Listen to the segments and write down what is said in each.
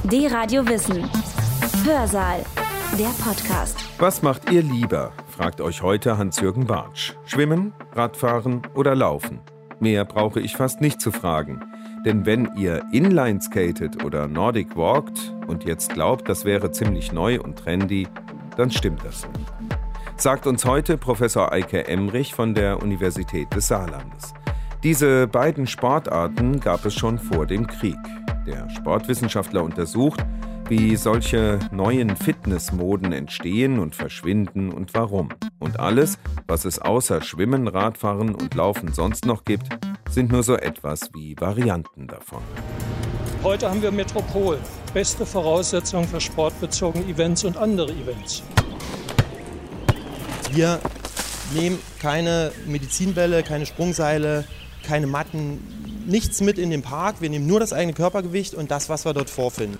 D-Radio Wissen. Hörsaal. Der Podcast. Was macht ihr lieber? Fragt euch heute Hans-Jürgen Bartsch. Schwimmen, Radfahren oder Laufen? Mehr brauche ich fast nicht zu fragen. Denn wenn ihr Inline skatet oder Nordic walkt und jetzt glaubt, das wäre ziemlich neu und trendy, dann stimmt das nicht. Sagt uns heute Professor Eike Emrich von der Universität des Saarlandes. Diese beiden Sportarten gab es schon vor dem Krieg. Der Sportwissenschaftler untersucht, wie solche neuen Fitnessmoden entstehen und verschwinden und warum. Und alles, was es außer Schwimmen, Radfahren und Laufen sonst noch gibt, sind nur so etwas wie Varianten davon. Heute haben wir Metropol. Beste Voraussetzungen für sportbezogene Events und andere Events. Wir nehmen keine Medizinbälle, keine Sprungseile, keine Matten, nichts mit in den Park. Wir nehmen nur das eigene Körpergewicht und das, was wir dort vorfinden.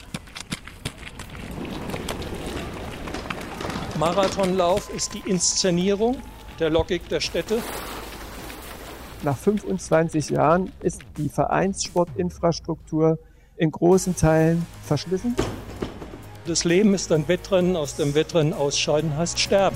Marathonlauf ist die Inszenierung der Logik der Städte. Nach 25 Jahren ist die Vereinssportinfrastruktur in großen Teilen verschlissen. Das Leben ist ein Wettrennen, aus dem Wettrennen ausscheiden heißt sterben.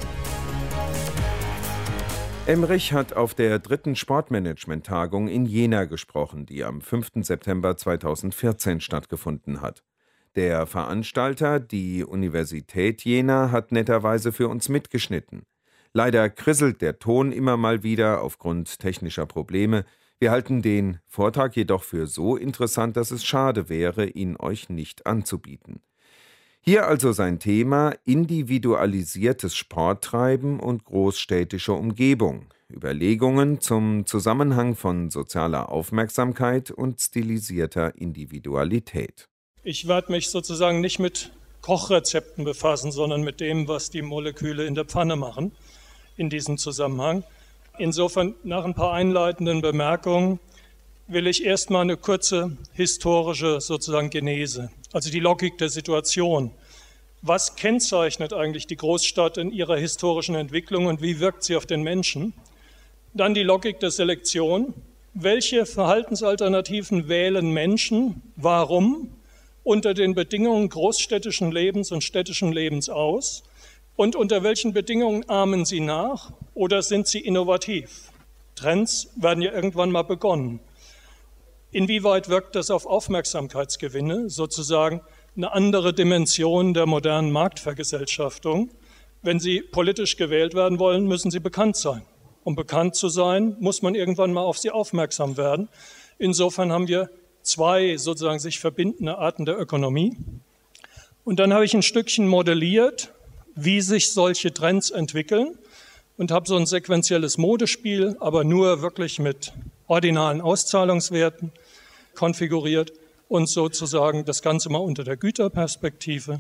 Emrich hat auf der 3. Sportmanagement-Tagung in Jena gesprochen, die am 5. September 2014 stattgefunden hat. Der Veranstalter, die Universität Jena, hat netterweise für uns mitgeschnitten. Leider krisselt der Ton immer mal wieder aufgrund technischer Probleme. Wir halten den Vortrag jedoch für so interessant, dass es schade wäre, ihn euch nicht anzubieten. Hier also sein Thema: individualisiertes Sporttreiben und großstädtische Umgebung. Überlegungen zum Zusammenhang von sozialer Aufmerksamkeit und stilisierter Individualität. Ich werde mich sozusagen nicht mit Kochrezepten befassen, sondern mit dem, was die Moleküle in der Pfanne machen in diesem Zusammenhang. Insofern, nach ein paar einleitenden Bemerkungen, will ich erstmal eine kurze historische sozusagen Genese, also die Logik der Situation. Was kennzeichnet eigentlich die Großstadt in ihrer historischen Entwicklung und wie wirkt sie auf den Menschen? Dann die Logik der Selektion. Welche Verhaltensalternativen wählen Menschen? Warum? Unter den Bedingungen großstädtischen Lebens und städtischen Lebens aus? Und unter welchen Bedingungen ahmen sie nach oder sind sie innovativ? Trends werden ja irgendwann mal begonnen. Inwieweit wirkt das auf Aufmerksamkeitsgewinne, sozusagen eine andere Dimension der modernen Marktvergesellschaftung? Wenn Sie politisch gewählt werden wollen, müssen Sie bekannt sein. Um bekannt zu sein, muss man irgendwann mal auf Sie aufmerksam werden. Insofern haben wir zwei sozusagen sich verbindende Arten der Ökonomie. Und dann habe ich ein Stückchen modelliert, wie sich solche Trends entwickeln und habe so ein sequenzielles Modespiel, aber nur wirklich mit ordinalen Auszahlungswerten konfiguriert und sozusagen das Ganze mal unter der Güterperspektive.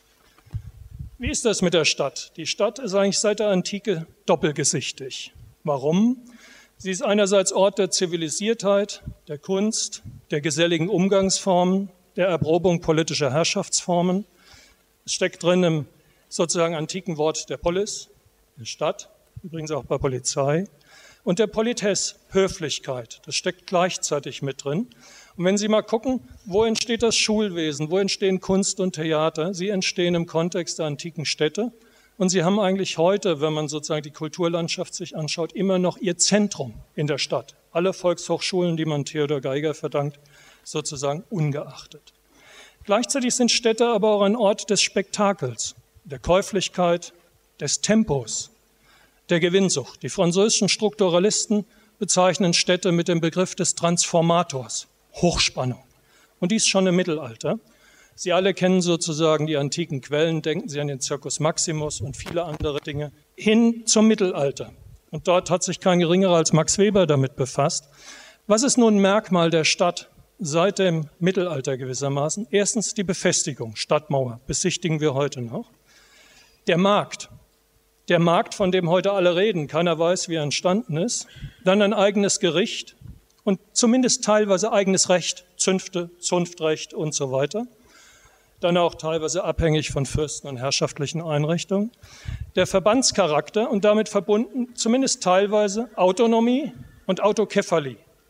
Wie ist das mit der Stadt? Die Stadt ist eigentlich seit der Antike doppelgesichtig. Warum? Sie ist einerseits Ort der Zivilisiertheit, der Kunst, der geselligen Umgangsformen, der Erprobung politischer Herrschaftsformen. Es steckt drin im sozusagen antiken Wort der Polis, der Stadt, übrigens auch bei Polizei, und der Politesse, Höflichkeit. Das steckt gleichzeitig mit drin. Und wenn Sie mal gucken, wo entsteht das Schulwesen, wo entstehen Kunst und Theater? Sie entstehen im Kontext der antiken Städte. Und sie haben eigentlich heute, wenn man sozusagen die Kulturlandschaft sich anschaut, immer noch ihr Zentrum in der Stadt. Alle Volkshochschulen, die man Theodor Geiger verdankt, sozusagen ungeachtet. Gleichzeitig sind Städte aber auch ein Ort des Spektakels, der Käuflichkeit, des Tempos, der Gewinnsucht. Die französischen Strukturalisten bezeichnen Städte mit dem Begriff des Transformators, Hochspannung. Und dies schon im Mittelalter. Sie alle kennen sozusagen die antiken Quellen, denken Sie an den Circus Maximus und viele andere Dinge, hin zum Mittelalter. Und dort hat sich kein Geringerer als Max Weber damit befasst. Was ist nun ein Merkmal der Stadt seit dem Mittelalter gewissermaßen? Erstens die Befestigung, Stadtmauer, besichtigen wir heute noch. Der Markt, von dem heute alle reden, keiner weiß, wie er entstanden ist. Dann ein eigenes Gericht und zumindest teilweise eigenes Recht, Zünfte, Zunftrecht und so weiter. Dann auch teilweise abhängig von Fürsten und herrschaftlichen Einrichtungen. Der Verbandscharakter und damit verbunden zumindest teilweise Autonomie und Autokephalie.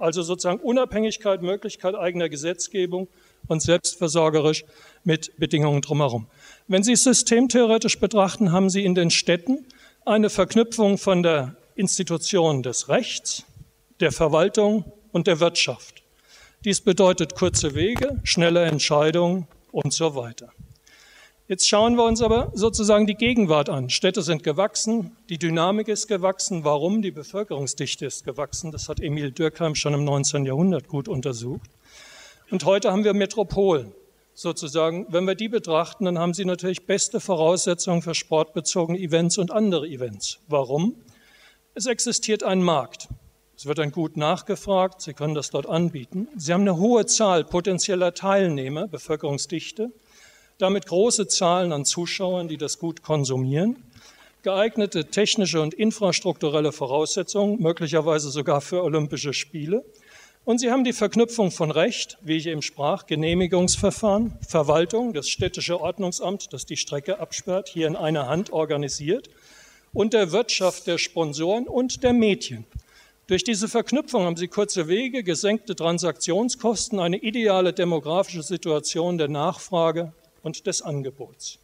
Also sozusagen Unabhängigkeit, Möglichkeit eigener Gesetzgebung und selbstversorgerisch mit Bedingungen drumherum. Wenn Sie es systemtheoretisch betrachten, haben Sie in den Städten eine Verknüpfung von der Institution des Rechts, der Verwaltung und der Wirtschaft. Dies bedeutet kurze Wege, schnelle Entscheidungen und so weiter. Jetzt schauen wir uns aber sozusagen die Gegenwart an. Städte sind gewachsen, die Dynamik ist gewachsen. Warum? Die Bevölkerungsdichte ist gewachsen. Das hat Emil Durkheim schon im 19. Jahrhundert gut untersucht. Und heute haben wir Metropolen. Sozusagen, wenn wir die betrachten, dann haben sie natürlich beste Voraussetzungen für sportbezogene Events und andere Events. Warum? Es existiert ein Markt. Es wird ein Gut nachgefragt, Sie können das dort anbieten. Sie haben eine hohe Zahl potenzieller Teilnehmer, Bevölkerungsdichte, damit große Zahlen an Zuschauern, die das Gut konsumieren, geeignete technische und infrastrukturelle Voraussetzungen, möglicherweise sogar für Olympische Spiele. Und Sie haben die Verknüpfung von Recht, wie ich eben sprach, Genehmigungsverfahren, Verwaltung, das städtische Ordnungsamt, das die Strecke absperrt, hier in einer Hand organisiert, und der Wirtschaft, der Sponsoren und der Medien. Durch diese Verknüpfung haben Sie kurze Wege, gesenkte Transaktionskosten, eine ideale demografische Situation der Nachfrage und des Angebots.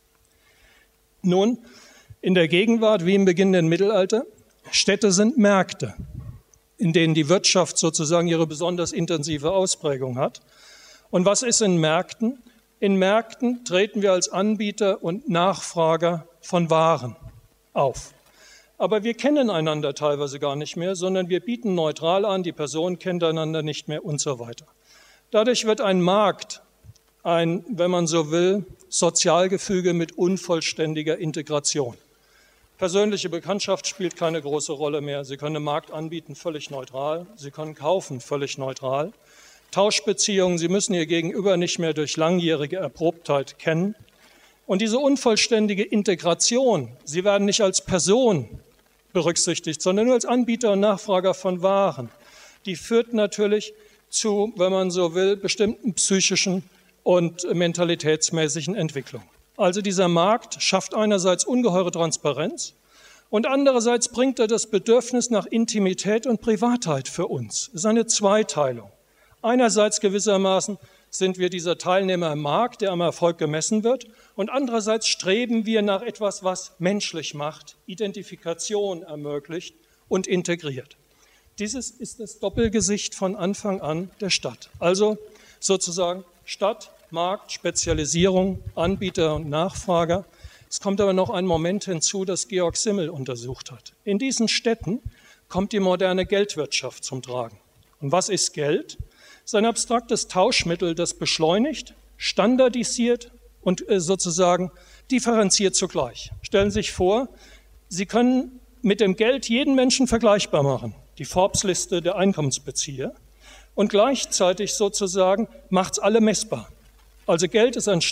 Nun, in der Gegenwart wie im beginnenden Mittelalter, Städte sind Märkte, in denen die Wirtschaft sozusagen ihre besonders intensive Ausprägung hat. Und was ist in Märkten? In Märkten treten wir als Anbieter und Nachfrager von Waren auf. Aber wir kennen einander teilweise gar nicht mehr, sondern wir bieten neutral an, die Person kennt einander nicht mehr und so weiter. Dadurch wird ein Markt ein, wenn man so will, Sozialgefüge mit unvollständiger Integration. Persönliche Bekanntschaft spielt keine große Rolle mehr. Sie können einen Markt anbieten, völlig neutral. Sie können kaufen, völlig neutral. Tauschbeziehungen, Sie müssen Ihr Gegenüber nicht mehr durch langjährige Erprobtheit kennen. Und diese unvollständige Integration, Sie werden nicht als Person berücksichtigt, sondern nur als Anbieter und Nachfrager von Waren. Die führt natürlich zu, wenn man so will, bestimmten psychischen und mentalitätsmäßigen Entwicklungen. Also dieser Markt schafft einerseits ungeheure Transparenz und andererseits bringt er das Bedürfnis nach Intimität und Privatheit für uns. Es ist eine Zweiteilung. Einerseits gewissermaßen sind wir dieser Teilnehmer im Markt, der am Erfolg gemessen wird, und andererseits streben wir nach etwas, was menschlich macht, Identifikation ermöglicht und integriert. Dieses ist das Doppelgesicht von Anfang an der Stadt. Also sozusagen Stadt, Markt, Spezialisierung, Anbieter und Nachfrager. Es kommt aber noch ein Moment hinzu, das Georg Simmel untersucht hat. In diesen Städten kommt die moderne Geldwirtschaft zum Tragen. Und was ist Geld? Es ist ein abstraktes Tauschmittel, das beschleunigt, standardisiert und sozusagen differenziert zugleich. Stellen Sie sich vor, Sie können mit dem Geld jeden Menschen vergleichbar machen, die Forbes-Liste der Einkommensbezieher, und gleichzeitig sozusagen macht es alle messbar. Also Geld ist ein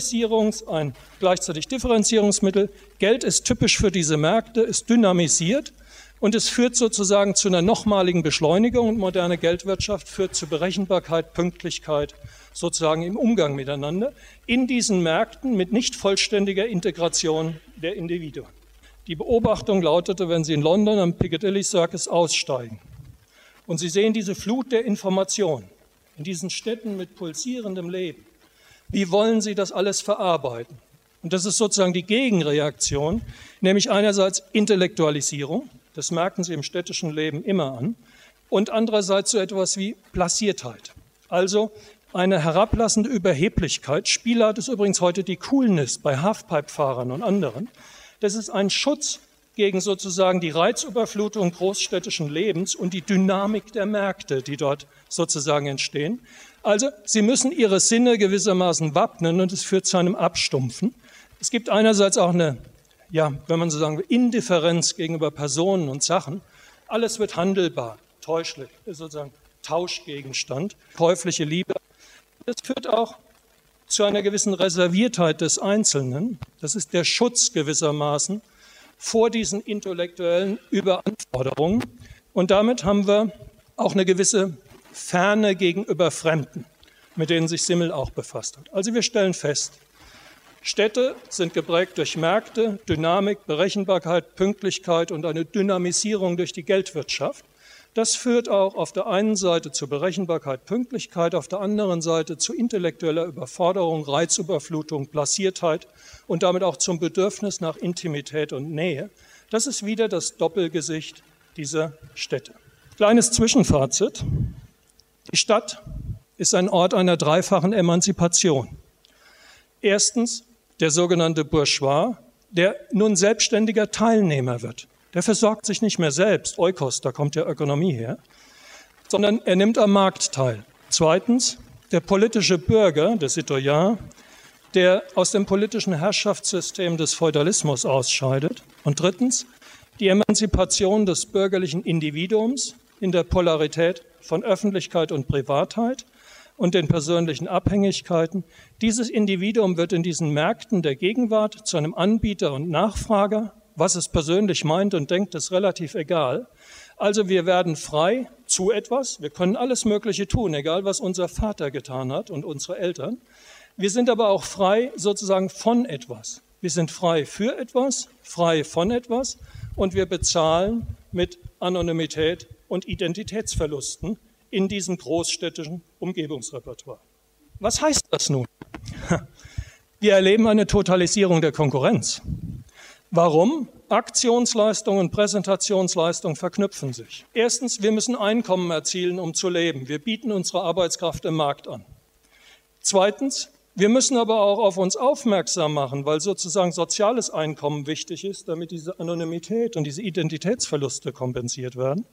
ein gleichzeitig Differenzierungsmittel. Geld ist typisch für diese Märkte, ist dynamisiert und es führt sozusagen zu einer nochmaligen Beschleunigung. Und moderne Geldwirtschaft führt zu Berechenbarkeit, Pünktlichkeit sozusagen im Umgang miteinander in diesen Märkten mit nicht vollständiger Integration der Individuen. Die Beobachtung lautete, wenn Sie in London am Piccadilly Circus aussteigen und Sie sehen diese Flut der Information in diesen Städten mit pulsierendem Leben, wie wollen Sie das alles verarbeiten? Und das ist sozusagen die Gegenreaktion, nämlich einerseits Intellektualisierung, das merken Sie im städtischen Leben immer an, und andererseits so etwas wie Blasiertheit. Also eine herablassende Überheblichkeit. Spielart ist übrigens heute die Coolness bei Halfpipe-Fahrern und anderen. Das ist ein Schutz gegen sozusagen die Reizüberflutung großstädtischen Lebens und die Dynamik der Märkte, die dort sozusagen entstehen. Also Sie müssen Ihre Sinne gewissermaßen wappnen und es führt zu einem Abstumpfen. Es gibt einerseits auch eine, wenn man so sagen will, Indifferenz gegenüber Personen und Sachen. Alles wird handelbar, täuschlich, ist sozusagen Tauschgegenstand, käufliche Liebe. Das führt auch zu einer gewissen Reserviertheit des Einzelnen. Das ist der Schutz gewissermaßen vor diesen intellektuellen Überanforderungen. Und damit haben wir auch eine gewisse Ferne gegenüber Fremden, mit denen sich Simmel auch befasst hat. Also wir stellen fest, Städte sind geprägt durch Märkte, Dynamik, Berechenbarkeit, Pünktlichkeit und eine Dynamisierung durch die Geldwirtschaft. Das führt auch auf der einen Seite zu Berechenbarkeit, Pünktlichkeit, auf der anderen Seite zu intellektueller Überforderung, Reizüberflutung, Blasiertheit und damit auch zum Bedürfnis nach Intimität und Nähe. Das ist wieder das Doppelgesicht dieser Städte. Kleines Zwischenfazit. Die Stadt ist ein Ort einer dreifachen Emanzipation. Erstens der sogenannte Bourgeois, der nun selbstständiger Teilnehmer wird. Der versorgt sich nicht mehr selbst, Oikos, da kommt ja Ökonomie her, sondern er nimmt am Markt teil. Zweitens, der politische Bürger, der Citoyen, der aus dem politischen Herrschaftssystem des Feudalismus ausscheidet. Und drittens, die Emanzipation des bürgerlichen Individuums in der Polarität von Öffentlichkeit und Privatheit und den persönlichen Abhängigkeiten. Dieses Individuum wird in diesen Märkten der Gegenwart zu einem Anbieter und Nachfrager. Was es persönlich meint und denkt, ist relativ egal. Also wir werden frei zu etwas. Wir können alles Mögliche tun, egal was unser Vater getan hat und unsere Eltern. Wir sind aber auch frei sozusagen von etwas. Wir sind frei für etwas, frei von etwas und wir bezahlen mit Anonymität und Identitätsverlusten in diesem großstädtischen Umgebungsrepertoire. Was heißt das nun? Wir erleben eine Totalisierung der Konkurrenz. Warum? Aktionsleistung und Präsentationsleistung verknüpfen sich. Erstens, wir müssen Einkommen erzielen, um zu leben. Wir bieten unsere Arbeitskraft im Markt an. Zweitens, wir müssen aber auch auf uns aufmerksam machen, weil sozusagen soziales Einkommen wichtig ist, damit diese Anonymität und diese Identitätsverluste kompensiert werden.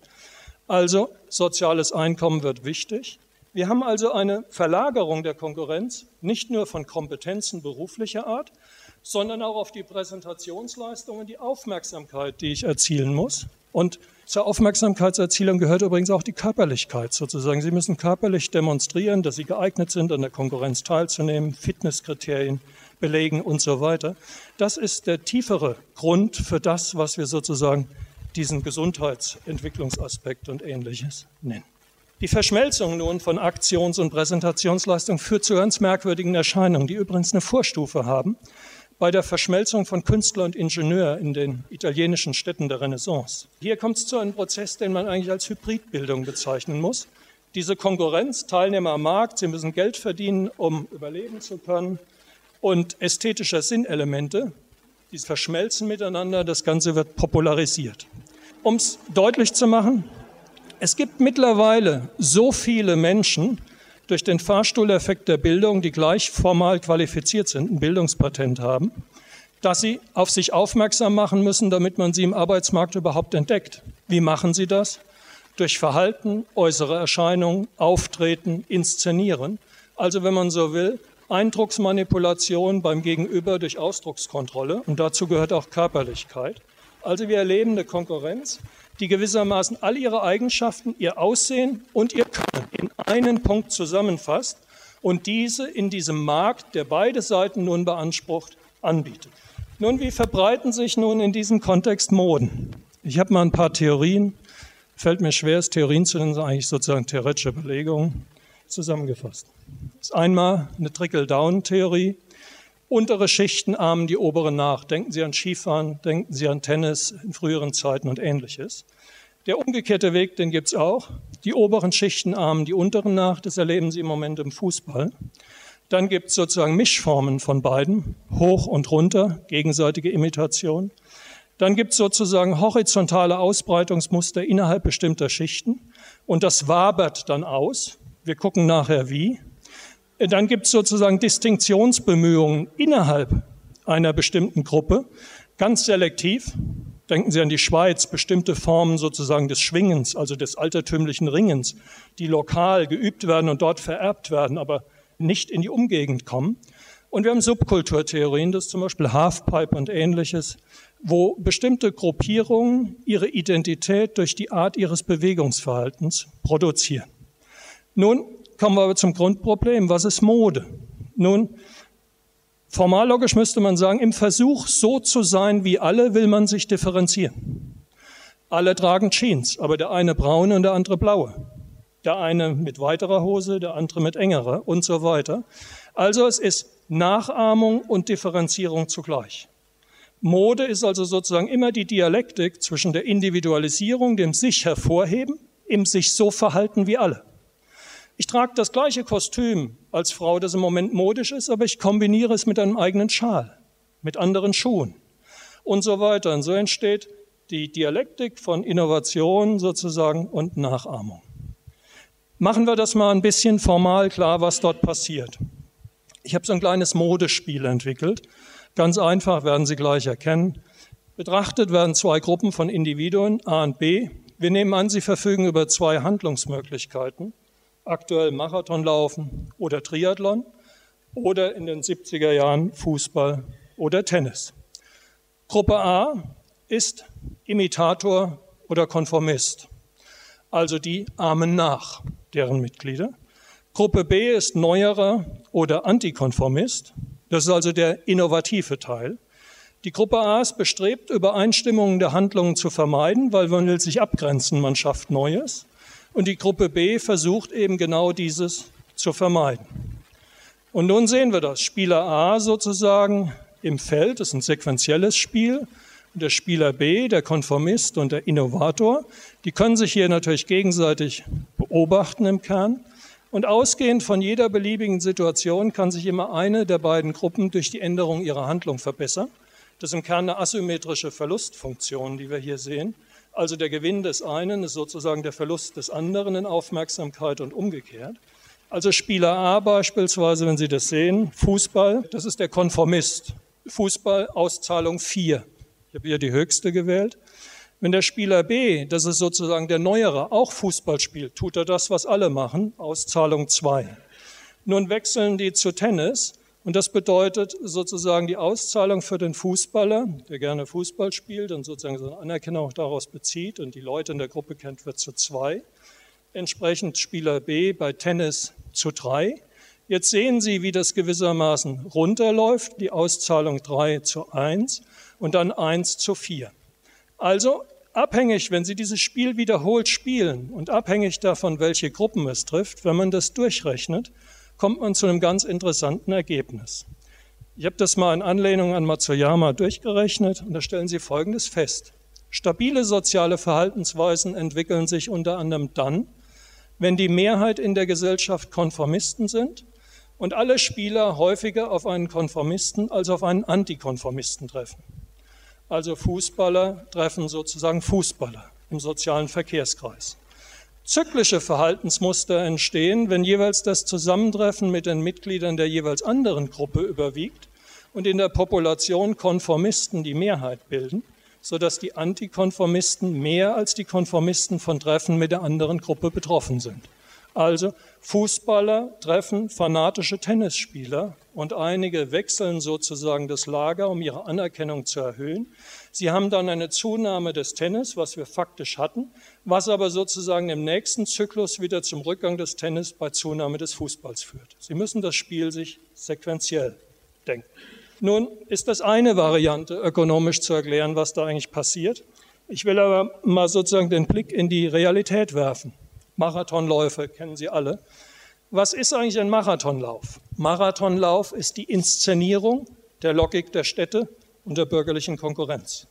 Also soziales Einkommen wird wichtig. Wir haben also eine Verlagerung der Konkurrenz, nicht nur von Kompetenzen beruflicher Art, sondern auch auf die Präsentationsleistung und die Aufmerksamkeit, die ich erzielen muss. Und zur Aufmerksamkeitserzielung gehört übrigens auch die Körperlichkeit sozusagen. Sie müssen körperlich demonstrieren, dass Sie geeignet sind, an der Konkurrenz teilzunehmen, Fitnesskriterien belegen und so weiter. Das ist der tiefere Grund für das, was wir sozusagen diesen Gesundheitsentwicklungsaspekt und Ähnliches nennen. Die Verschmelzung nun von Aktions- und Präsentationsleistung führt zu ganz merkwürdigen Erscheinungen, die übrigens eine Vorstufe haben bei der Verschmelzung von Künstler und Ingenieur in den italienischen Städten der Renaissance. Hier kommt es zu einem Prozess, den man eigentlich als Hybridbildung bezeichnen muss. Diese Konkurrenz, Teilnehmer am Markt, sie müssen Geld verdienen, um überleben zu können, und ästhetischer Sinnelemente, die verschmelzen miteinander, das Ganze wird popularisiert. Um es deutlich zu machen, es gibt mittlerweile so viele Menschen durch den Fahrstuhleffekt der Bildung, die gleich formal qualifiziert sind, ein Bildungspatent haben, dass sie auf sich aufmerksam machen müssen, damit man sie im Arbeitsmarkt überhaupt entdeckt. Wie machen sie das? Durch Verhalten, äußere Erscheinungen, Auftreten, Inszenieren. Also wenn man so will, Eindrucksmanipulation beim Gegenüber durch Ausdruckskontrolle, und dazu gehört auch Körperlichkeit. Also wir erleben eine Konkurrenz, die gewissermaßen all ihre Eigenschaften, ihr Aussehen und ihr Können in einen Punkt zusammenfasst und diese in diesem Markt, der beide Seiten nun beansprucht, anbietet. Nun, wie verbreiten sich nun in diesem Kontext Moden? Ich habe mal ein paar Theorien, fällt mir schwer, es Theorien zu nennen, sind eigentlich sozusagen theoretische Belegungen, zusammengefasst. Das ist einmal eine Trickle-Down-Theorie. Untere Schichten ahmen die oberen nach. Denken Sie an Skifahren, denken Sie an Tennis in früheren Zeiten und Ähnliches. Der umgekehrte Weg, den gibt es auch. Die oberen Schichten ahmen die unteren nach. Das erleben Sie im Moment im Fußball. Dann gibt es sozusagen Mischformen von beiden, hoch und runter, gegenseitige Imitation. Dann gibt es sozusagen horizontale Ausbreitungsmuster innerhalb bestimmter Schichten. Und das wabert dann aus. Wir gucken nachher wie. Dann gibt es sozusagen Distinktionsbemühungen innerhalb einer bestimmten Gruppe, ganz selektiv. Denken Sie an die Schweiz, bestimmte Formen sozusagen des Schwingens, also des altertümlichen Ringens, die lokal geübt werden und dort vererbt werden, aber nicht in die Umgegend kommen. Und wir haben Subkulturtheorien, das ist zum Beispiel Halfpipe und Ähnliches, wo bestimmte Gruppierungen ihre Identität durch die Art ihres Bewegungsverhaltens produzieren. Nun kommen wir aber zum Grundproblem. Was ist Mode? Nun, formallogisch müsste man sagen, im Versuch, so zu sein wie alle, will man sich differenzieren. Alle tragen Jeans, aber der eine braune und der andere blaue. Der eine mit weiterer Hose, der andere mit engerer und so weiter. Also es ist Nachahmung und Differenzierung zugleich. Mode ist also sozusagen immer die Dialektik zwischen der Individualisierung, dem sich hervorheben, eben sich so verhalten wie alle. Ich trage das gleiche Kostüm als Frau, das im Moment modisch ist, aber ich kombiniere es mit einem eigenen Schal, mit anderen Schuhen und so weiter. Und so entsteht die Dialektik von Innovation sozusagen und Nachahmung. Machen wir das mal ein bisschen formal klar, was dort passiert. Ich habe so ein kleines Modespiel entwickelt. Ganz einfach, werden Sie gleich erkennen. Betrachtet werden zwei Gruppen von Individuen, A und B. Wir nehmen an, sie verfügen über zwei Handlungsmöglichkeiten. Aktuell Marathonlaufen oder Triathlon oder in den 70er Jahren Fußball oder Tennis. Gruppe A ist Imitator oder Konformist, also die ahmen nach, deren Mitglieder. Gruppe B ist Neuerer oder Antikonformist, das ist also der innovative Teil. Die Gruppe A ist bestrebt, Übereinstimmungen der Handlungen zu vermeiden, weil man will sich abgrenzen, man schafft Neues. Und die Gruppe B versucht eben genau dieses zu vermeiden. Und nun sehen wir das. Spieler A sozusagen im Feld, das ist ein sequenzielles Spiel. Und der Spieler B, der Konformist und der Innovator, die können sich hier natürlich gegenseitig beobachten im Kern. Und ausgehend von jeder beliebigen Situation kann sich immer eine der beiden Gruppen durch die Änderung ihrer Handlung verbessern. Das ist im Kern eine asymmetrische Verlustfunktion, die wir hier sehen. Also der Gewinn des einen ist sozusagen der Verlust des anderen in Aufmerksamkeit und umgekehrt. Also Spieler A beispielsweise, wenn Sie das sehen, Fußball, das ist der Konformist. Fußball, Auszahlung 4. Ich habe hier die höchste gewählt. Wenn der Spieler B, das ist sozusagen der Neuere, auch Fußball spielt, tut er das, was alle machen, Auszahlung 2. Nun wechseln die zu Tennis. Und das bedeutet sozusagen die Auszahlung für den Fußballer, der gerne Fußball spielt und sozusagen seine Anerkennung auch daraus bezieht und die Leute in der Gruppe kennt, wird zu 2. Entsprechend Spieler B bei Tennis zu 3. Jetzt sehen Sie, wie das gewissermaßen runterläuft, die Auszahlung 3 zu 1 und dann 1 zu 4. Also abhängig, wenn Sie dieses Spiel wiederholt spielen und abhängig davon, welche Gruppen es trifft, wenn man das durchrechnet, kommt man zu einem ganz interessanten Ergebnis. Ich habe das mal in Anlehnung an Matsuyama durchgerechnet und da stellen Sie Folgendes fest. Stabile soziale Verhaltensweisen entwickeln sich unter anderem dann, wenn die Mehrheit in der Gesellschaft Konformisten sind und alle Spieler häufiger auf einen Konformisten als auf einen Antikonformisten treffen. Also Fußballer treffen sozusagen Fußballer im sozialen Verkehrskreis. Zyklische Verhaltensmuster entstehen, wenn jeweils das Zusammentreffen mit den Mitgliedern der jeweils anderen Gruppe überwiegt und in der Population Konformisten die Mehrheit bilden, sodass die Antikonformisten mehr als die Konformisten von Treffen mit der anderen Gruppe betroffen sind. Also Fußballer treffen fanatische Tennisspieler und einige wechseln sozusagen das Lager, um ihre Anerkennung zu erhöhen. Sie haben dann eine Zunahme des Tennis, was wir faktisch hatten, was aber sozusagen im nächsten Zyklus wieder zum Rückgang des Tennis bei Zunahme des Fußballs führt. Sie müssen das Spiel sich sequenziell denken. Nun ist das eine Variante, ökonomisch zu erklären, was da eigentlich passiert. Ich will aber mal sozusagen den Blick in die Realität werfen. Marathonläufe kennen Sie alle. Was ist eigentlich ein Marathonlauf? Marathonlauf ist die Inszenierung der Logik der Städte und der bürgerlichen Konkurrenz.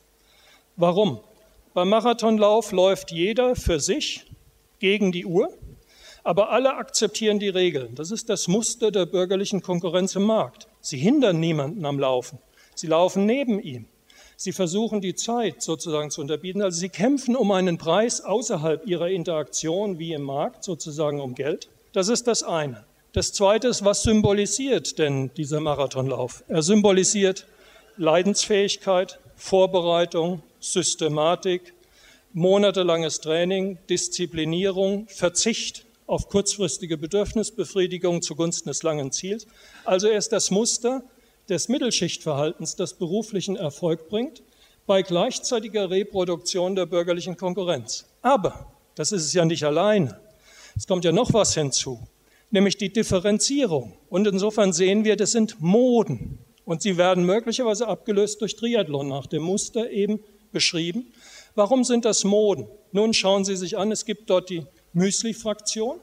Warum? Beim Marathonlauf läuft jeder für sich gegen die Uhr, aber alle akzeptieren die Regeln. Das ist das Muster der bürgerlichen Konkurrenz im Markt. Sie hindern niemanden am Laufen. Sie laufen neben ihm. Sie versuchen die Zeit sozusagen zu unterbieten. Also sie kämpfen um einen Preis außerhalb ihrer Interaktion wie im Markt, sozusagen um Geld. Das ist das eine. Das zweite ist, was symbolisiert denn dieser Marathonlauf? Er symbolisiert Leidensfähigkeit, Vorbereitung, Systematik, monatelanges Training, Disziplinierung, Verzicht auf kurzfristige Bedürfnisbefriedigung zugunsten des langen Ziels. Also er ist das Muster des Mittelschichtverhaltens, das beruflichen Erfolg bringt, bei gleichzeitiger Reproduktion der bürgerlichen Konkurrenz. Aber das ist es ja nicht alleine. Es kommt ja noch was hinzu, nämlich die Differenzierung. Und insofern sehen wir, das sind Moden. Und sie werden möglicherweise abgelöst durch Triathlon, nach dem Muster eben beschrieben. Warum sind das Moden? Nun schauen Sie sich an, es gibt dort die Müsli-Fraktion.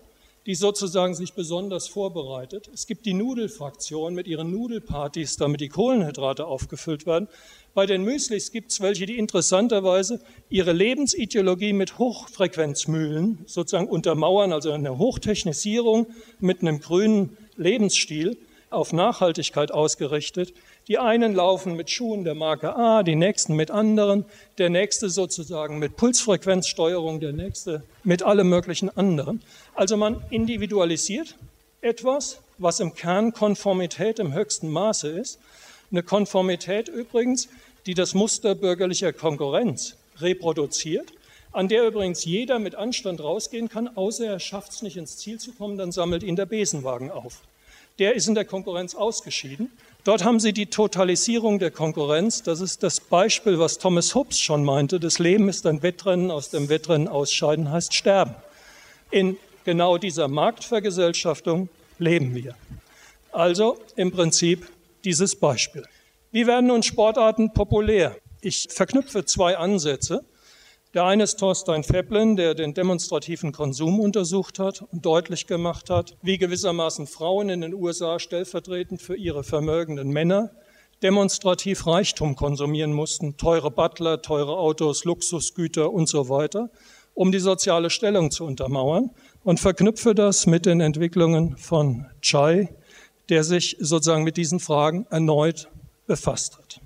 die sozusagen sich besonders vorbereitet. Es gibt die Nudelfraktion mit ihren Nudelpartys, damit die Kohlenhydrate aufgefüllt werden. Bei den Müslis gibt es welche, die interessanterweise ihre Lebensideologie mit Hochfrequenzmühlen sozusagen untermauern, also eine Hochtechnisierung mit einem grünen Lebensstil auf Nachhaltigkeit ausgerichtet. Die einen laufen mit Schuhen der Marke A, die nächsten mit anderen, der nächste sozusagen mit Pulsfrequenzsteuerung, der nächste mit allem möglichen anderen. Also man individualisiert etwas, was im Kern Konformität im höchsten Maße ist. Eine Konformität übrigens, die das Muster bürgerlicher Konkurrenz reproduziert, an der übrigens jeder mit Anstand rausgehen kann, außer er schafft es nicht ins Ziel zu kommen, dann sammelt ihn der Besenwagen auf. Der ist in der Konkurrenz ausgeschieden. Dort haben Sie die Totalisierung der Konkurrenz. Das ist das Beispiel, was Thomas Hobbes schon meinte. Das Leben ist ein Wettrennen, aus dem Wettrennen ausscheiden heißt sterben. In genau dieser Marktvergesellschaftung leben wir. Also im Prinzip dieses Beispiel. Wie werden nun Sportarten populär? Ich verknüpfe zwei Ansätze. Der eine ist Thorstein Veblen, der den demonstrativen Konsum untersucht hat und deutlich gemacht hat, wie gewissermaßen Frauen in den USA stellvertretend für ihre vermögenden Männer demonstrativ Reichtum konsumieren mussten, teure Butler, teure Autos, Luxusgüter und so weiter, um die soziale Stellung zu untermauern, und verknüpfe das mit den Entwicklungen von Chai, der sich sozusagen mit diesen Fragen erneut befasst hat.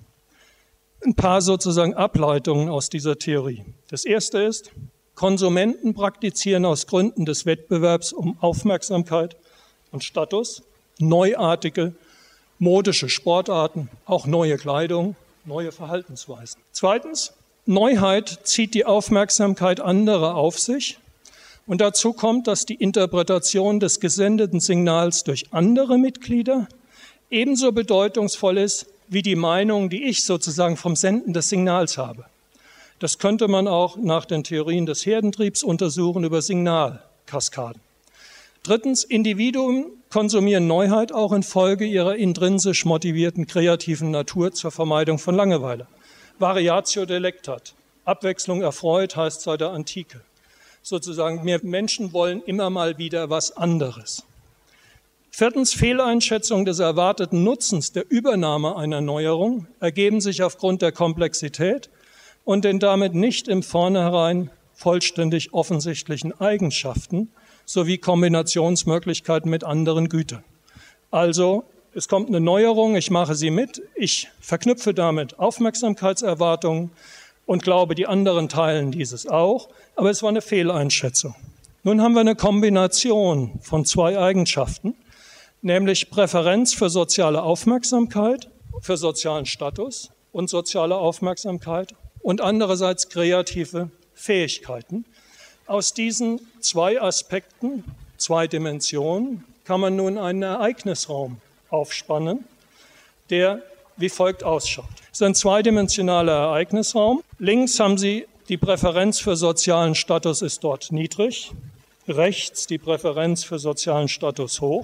Ein paar sozusagen Ableitungen aus dieser Theorie. Das erste ist, Konsumenten praktizieren aus Gründen des Wettbewerbs um Aufmerksamkeit und Status neuartige, modische Sportarten, auch neue Kleidung, neue Verhaltensweisen. Zweitens, Neuheit zieht die Aufmerksamkeit anderer auf sich. Und dazu kommt, dass die Interpretation des gesendeten Signals durch andere Mitglieder ebenso bedeutungsvoll ist wie die Meinung, die ich sozusagen vom Senden des Signals habe. Das könnte man auch nach den Theorien des Herdentriebs untersuchen über Signalkaskaden. Drittens, Individuen konsumieren Neuheit auch infolge ihrer intrinsisch motivierten kreativen Natur zur Vermeidung von Langeweile. Variatio delectat, Abwechslung erfreut, heißt seit der Antike. Sozusagen, wir Menschen wollen immer mal wieder was anderes. Viertens, Fehleinschätzung des erwarteten Nutzens der Übernahme einer Neuerung ergeben sich aufgrund der Komplexität und den damit nicht im Vornherein vollständig offensichtlichen Eigenschaften sowie Kombinationsmöglichkeiten mit anderen Gütern. Also, es kommt eine Neuerung, ich mache sie mit, ich verknüpfe damit Aufmerksamkeitserwartungen und glaube, die anderen teilen dieses auch, aber es war eine Fehleinschätzung. Nun haben wir eine Kombination von zwei Eigenschaften, nämlich Präferenz für soziale Aufmerksamkeit, für sozialen Status und soziale Aufmerksamkeit und andererseits kreative Fähigkeiten. Aus diesen zwei Aspekten, zwei Dimensionen, kann man nun einen Ereignisraum aufspannen, der wie folgt ausschaut. Es ist ein zweidimensionaler Ereignisraum. Links haben Sie die Präferenz für sozialen Status ist dort niedrig, rechts die Präferenz für sozialen Status hoch,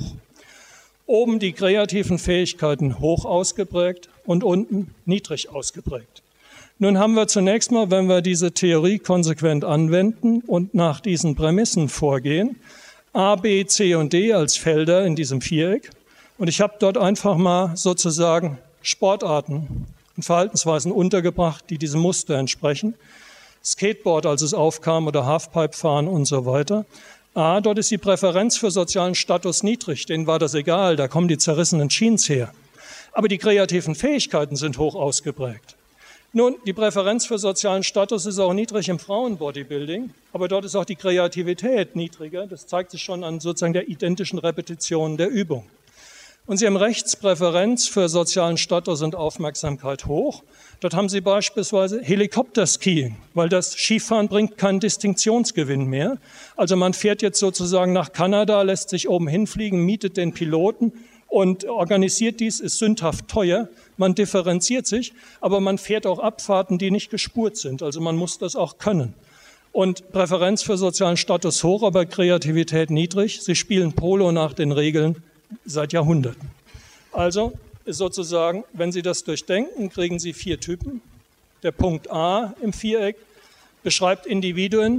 oben die kreativen Fähigkeiten hoch ausgeprägt und unten niedrig ausgeprägt. Nun haben wir zunächst mal, wenn wir diese Theorie konsequent anwenden und nach diesen Prämissen vorgehen, A, B, C und D als Felder in diesem Viereck. Und ich habe dort einfach mal sozusagen Sportarten und Verhaltensweisen untergebracht, die diesem Muster entsprechen. Skateboard, als es aufkam, oder Halfpipe-Fahren und so weiter. A, dort ist die Präferenz für sozialen Status niedrig, denen war das egal, da kommen die zerrissenen Jeans her. Aber die kreativen Fähigkeiten sind hoch ausgeprägt. Nun, die Präferenz für sozialen Status ist auch niedrig im Frauenbodybuilding, aber dort ist auch die Kreativität niedriger. Das zeigt sich schon an sozusagen der identischen Repetition der Übung. Und Sie haben rechts Präferenz für sozialen Status und Aufmerksamkeit hoch. Dort haben Sie beispielsweise Helikopterskiing, weil das Skifahren bringt keinen Distinktionsgewinn mehr. Also man fährt jetzt sozusagen nach Kanada, lässt sich oben hinfliegen, mietet den Piloten und organisiert dies, ist sündhaft teuer. Man differenziert sich, aber man fährt auch Abfahrten, die nicht gespurt sind. Also man muss das auch können. Und Präferenz für sozialen Status hoch, aber Kreativität niedrig. Sie spielen Polo nach den Regeln seit Jahrhunderten. Also ist sozusagen, wenn Sie das durchdenken, kriegen Sie 4 Typen. Der Punkt A im Viereck beschreibt Individuen,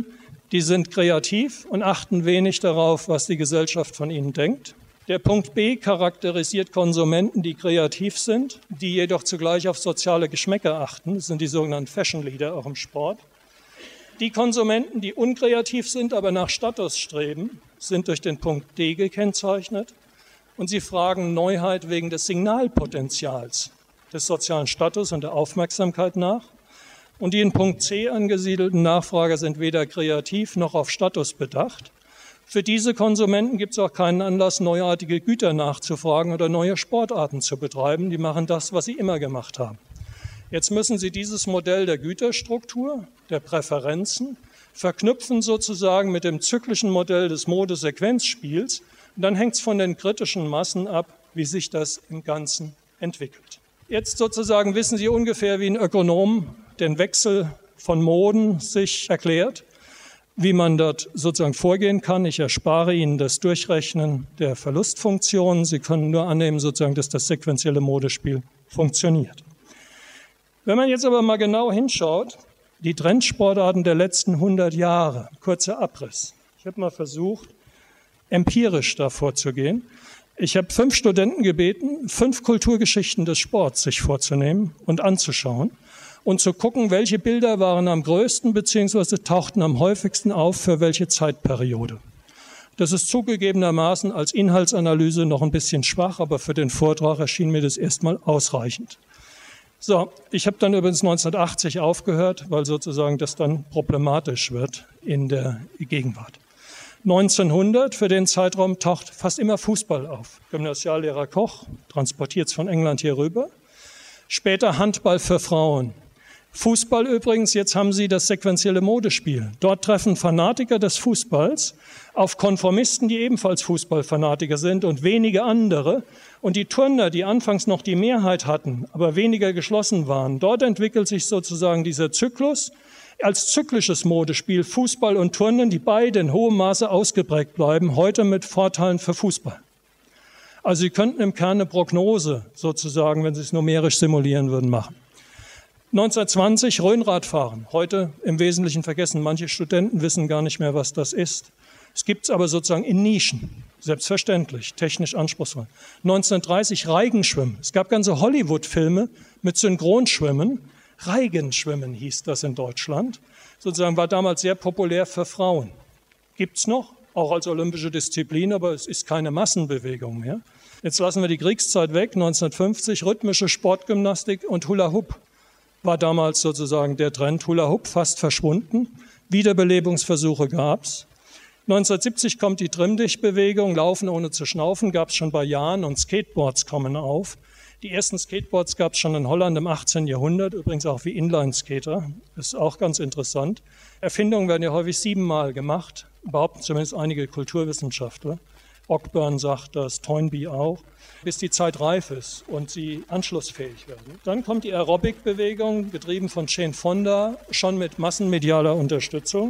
Die sind kreativ und achten wenig darauf, was die Gesellschaft von ihnen denkt. Der Punkt B charakterisiert Konsumenten, die kreativ sind, die jedoch zugleich auf soziale Geschmäcker achten. Das sind die sogenannten Fashion Leader auch im Sport. Die Konsumenten, die unkreativ sind, aber nach Status streben, sind durch den Punkt D gekennzeichnet. Und sie fragen Neuheit wegen des Signalpotenzials des sozialen Status und der Aufmerksamkeit nach. Und die in Punkt C angesiedelten Nachfrager sind weder kreativ noch auf Status bedacht. Für diese Konsumenten gibt es auch keinen Anlass, neuartige Güter nachzufragen oder neue Sportarten zu betreiben. Die machen das, was sie immer gemacht haben. Jetzt müssen sie dieses Modell der Güterstruktur, der Präferenzen, verknüpfen sozusagen mit dem zyklischen Modell des Modesequenzspiels. Und dann hängt es von den kritischen Massen ab, wie sich das im Ganzen entwickelt. Jetzt sozusagen wissen Sie ungefähr, wie ein Ökonom den Wechsel von Moden sich erklärt, wie man dort sozusagen vorgehen kann. Ich erspare Ihnen das Durchrechnen der Verlustfunktionen. Sie können nur annehmen, sozusagen, dass das sequentielle Modespiel funktioniert. Wenn man jetzt aber mal genau hinschaut, die Trendsportarten der letzten 100 Jahre, kurzer Abriss. Ich habe mal versucht, empirisch da vorzugehen. Ich habe 5 Studenten gebeten, 5 Kulturgeschichten des Sports sich vorzunehmen und anzuschauen und zu gucken, welche Bilder waren am größten bzw. tauchten am häufigsten auf für welche Zeitperiode. Das ist zugegebenermaßen als Inhaltsanalyse noch ein bisschen schwach, aber für den Vortrag erschien mir das erstmal ausreichend. So, ich habe dann übrigens 1980 aufgehört, weil sozusagen das dann problematisch wird in der Gegenwart. 1900, für den Zeitraum, taucht fast immer Fußball auf. Gymnasiallehrer Koch transportiert es von England hier rüber. Später Handball für Frauen. Fußball übrigens, jetzt haben Sie das sequentielle Modespiel. Dort treffen Fanatiker des Fußballs auf Konformisten, die ebenfalls Fußballfanatiker sind und wenige andere. Und die Turner, die anfangs noch die Mehrheit hatten, aber weniger geschlossen waren, dort entwickelt sich sozusagen dieser Zyklus als zyklisches Modespiel, Fußball und Turnen, die beide in hohem Maße ausgeprägt bleiben, heute mit Vorteilen für Fußball. Also Sie könnten im Kern eine Prognose sozusagen, wenn Sie es numerisch simulieren würden, machen. 1920 Rhönradfahren, heute im Wesentlichen vergessen. Manche Studenten wissen gar nicht mehr, was das ist. Es gibt es aber sozusagen in Nischen, selbstverständlich, technisch anspruchsvoll. 1930 Reigenschwimmen. Es gab ganze Hollywood-Filme mit Synchronschwimmen. Reigenschwimmen hieß das in Deutschland. Sozusagen war damals sehr populär für Frauen. Gibt es noch, auch als olympische Disziplin, aber es ist keine Massenbewegung mehr. Jetzt lassen wir die Kriegszeit weg. 1950 rhythmische Sportgymnastik und Hula Hoop war damals sozusagen der Trend. Hula Hoop fast verschwunden. Wiederbelebungsversuche gab es. 1970 kommt die Trimm-Dich-Bewegung, Laufen ohne zu schnaufen, gab es schon bei Jahren und Skateboards kommen auf. Die ersten Skateboards gab es schon in Holland im 18. Jahrhundert, übrigens auch wie Inline-Skater. Das ist auch ganz interessant. Erfindungen werden ja häufig 7-mal gemacht, behaupten zumindest einige Kulturwissenschaftler. Ogburn sagt das, Toynbee auch, bis die Zeit reif ist und sie anschlussfähig werden. Dann kommt die Aerobic-Bewegung, getrieben von Jane Fonda, schon mit massenmedialer Unterstützung.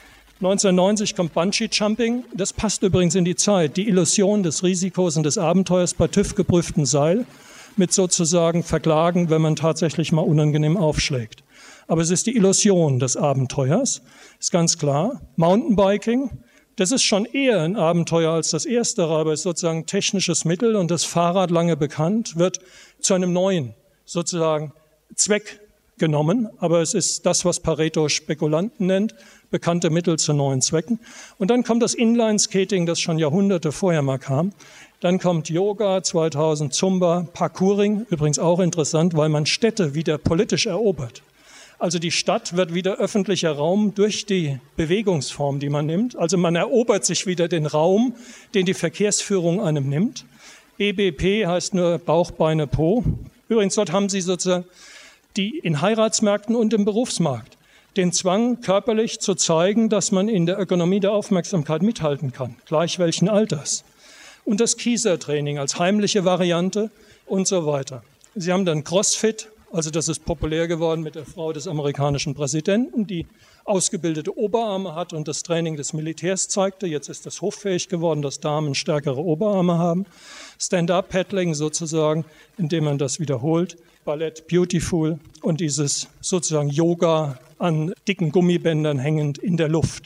1990 kommt Bungee-Jumping. Das passt übrigens in die Zeit. Die Illusion des Risikos und des Abenteuers bei TÜV-geprüftem Seil mit sozusagen Verklagen, wenn man tatsächlich mal unangenehm aufschlägt. Aber es ist die Illusion des Abenteuers, ist ganz klar. Mountainbiking, das ist schon eher ein Abenteuer als das erstere, aber ist sozusagen ein technisches Mittel und das Fahrrad, lange bekannt, wird zu einem neuen sozusagen Zweck genommen. Aber es ist das, was Pareto Spekulanten nennt, bekannte Mittel zu neuen Zwecken. Und dann kommt das Inline-Skating, das schon Jahrhunderte vorher mal kam. Dann kommt Yoga, 2000 Zumba, Parkouring, übrigens auch interessant, weil man Städte wieder politisch erobert. Also die Stadt wird wieder öffentlicher Raum durch die Bewegungsform, die man nimmt. Also man erobert sich wieder den Raum, den die Verkehrsführung einem nimmt. BBP heißt nur Bauch, Beine, Po. Übrigens, dort haben Sie sozusagen die in Heiratsmärkten und im Berufsmarkt den Zwang, körperlich zu zeigen, dass man in der Ökonomie der Aufmerksamkeit mithalten kann, gleich welchen Alters. Und das Kieser-Training als heimliche Variante und so weiter. Sie haben dann CrossFit, also das ist populär geworden mit der Frau des amerikanischen Präsidenten, die ausgebildete Oberarme hat und das Training des Militärs zeigte. Jetzt ist das hoffähig geworden, dass Damen stärkere Oberarme haben. Stand-up-Paddling sozusagen, indem man das wiederholt. Ballett Beautiful und dieses sozusagen Yoga an dicken Gummibändern hängend in der Luft.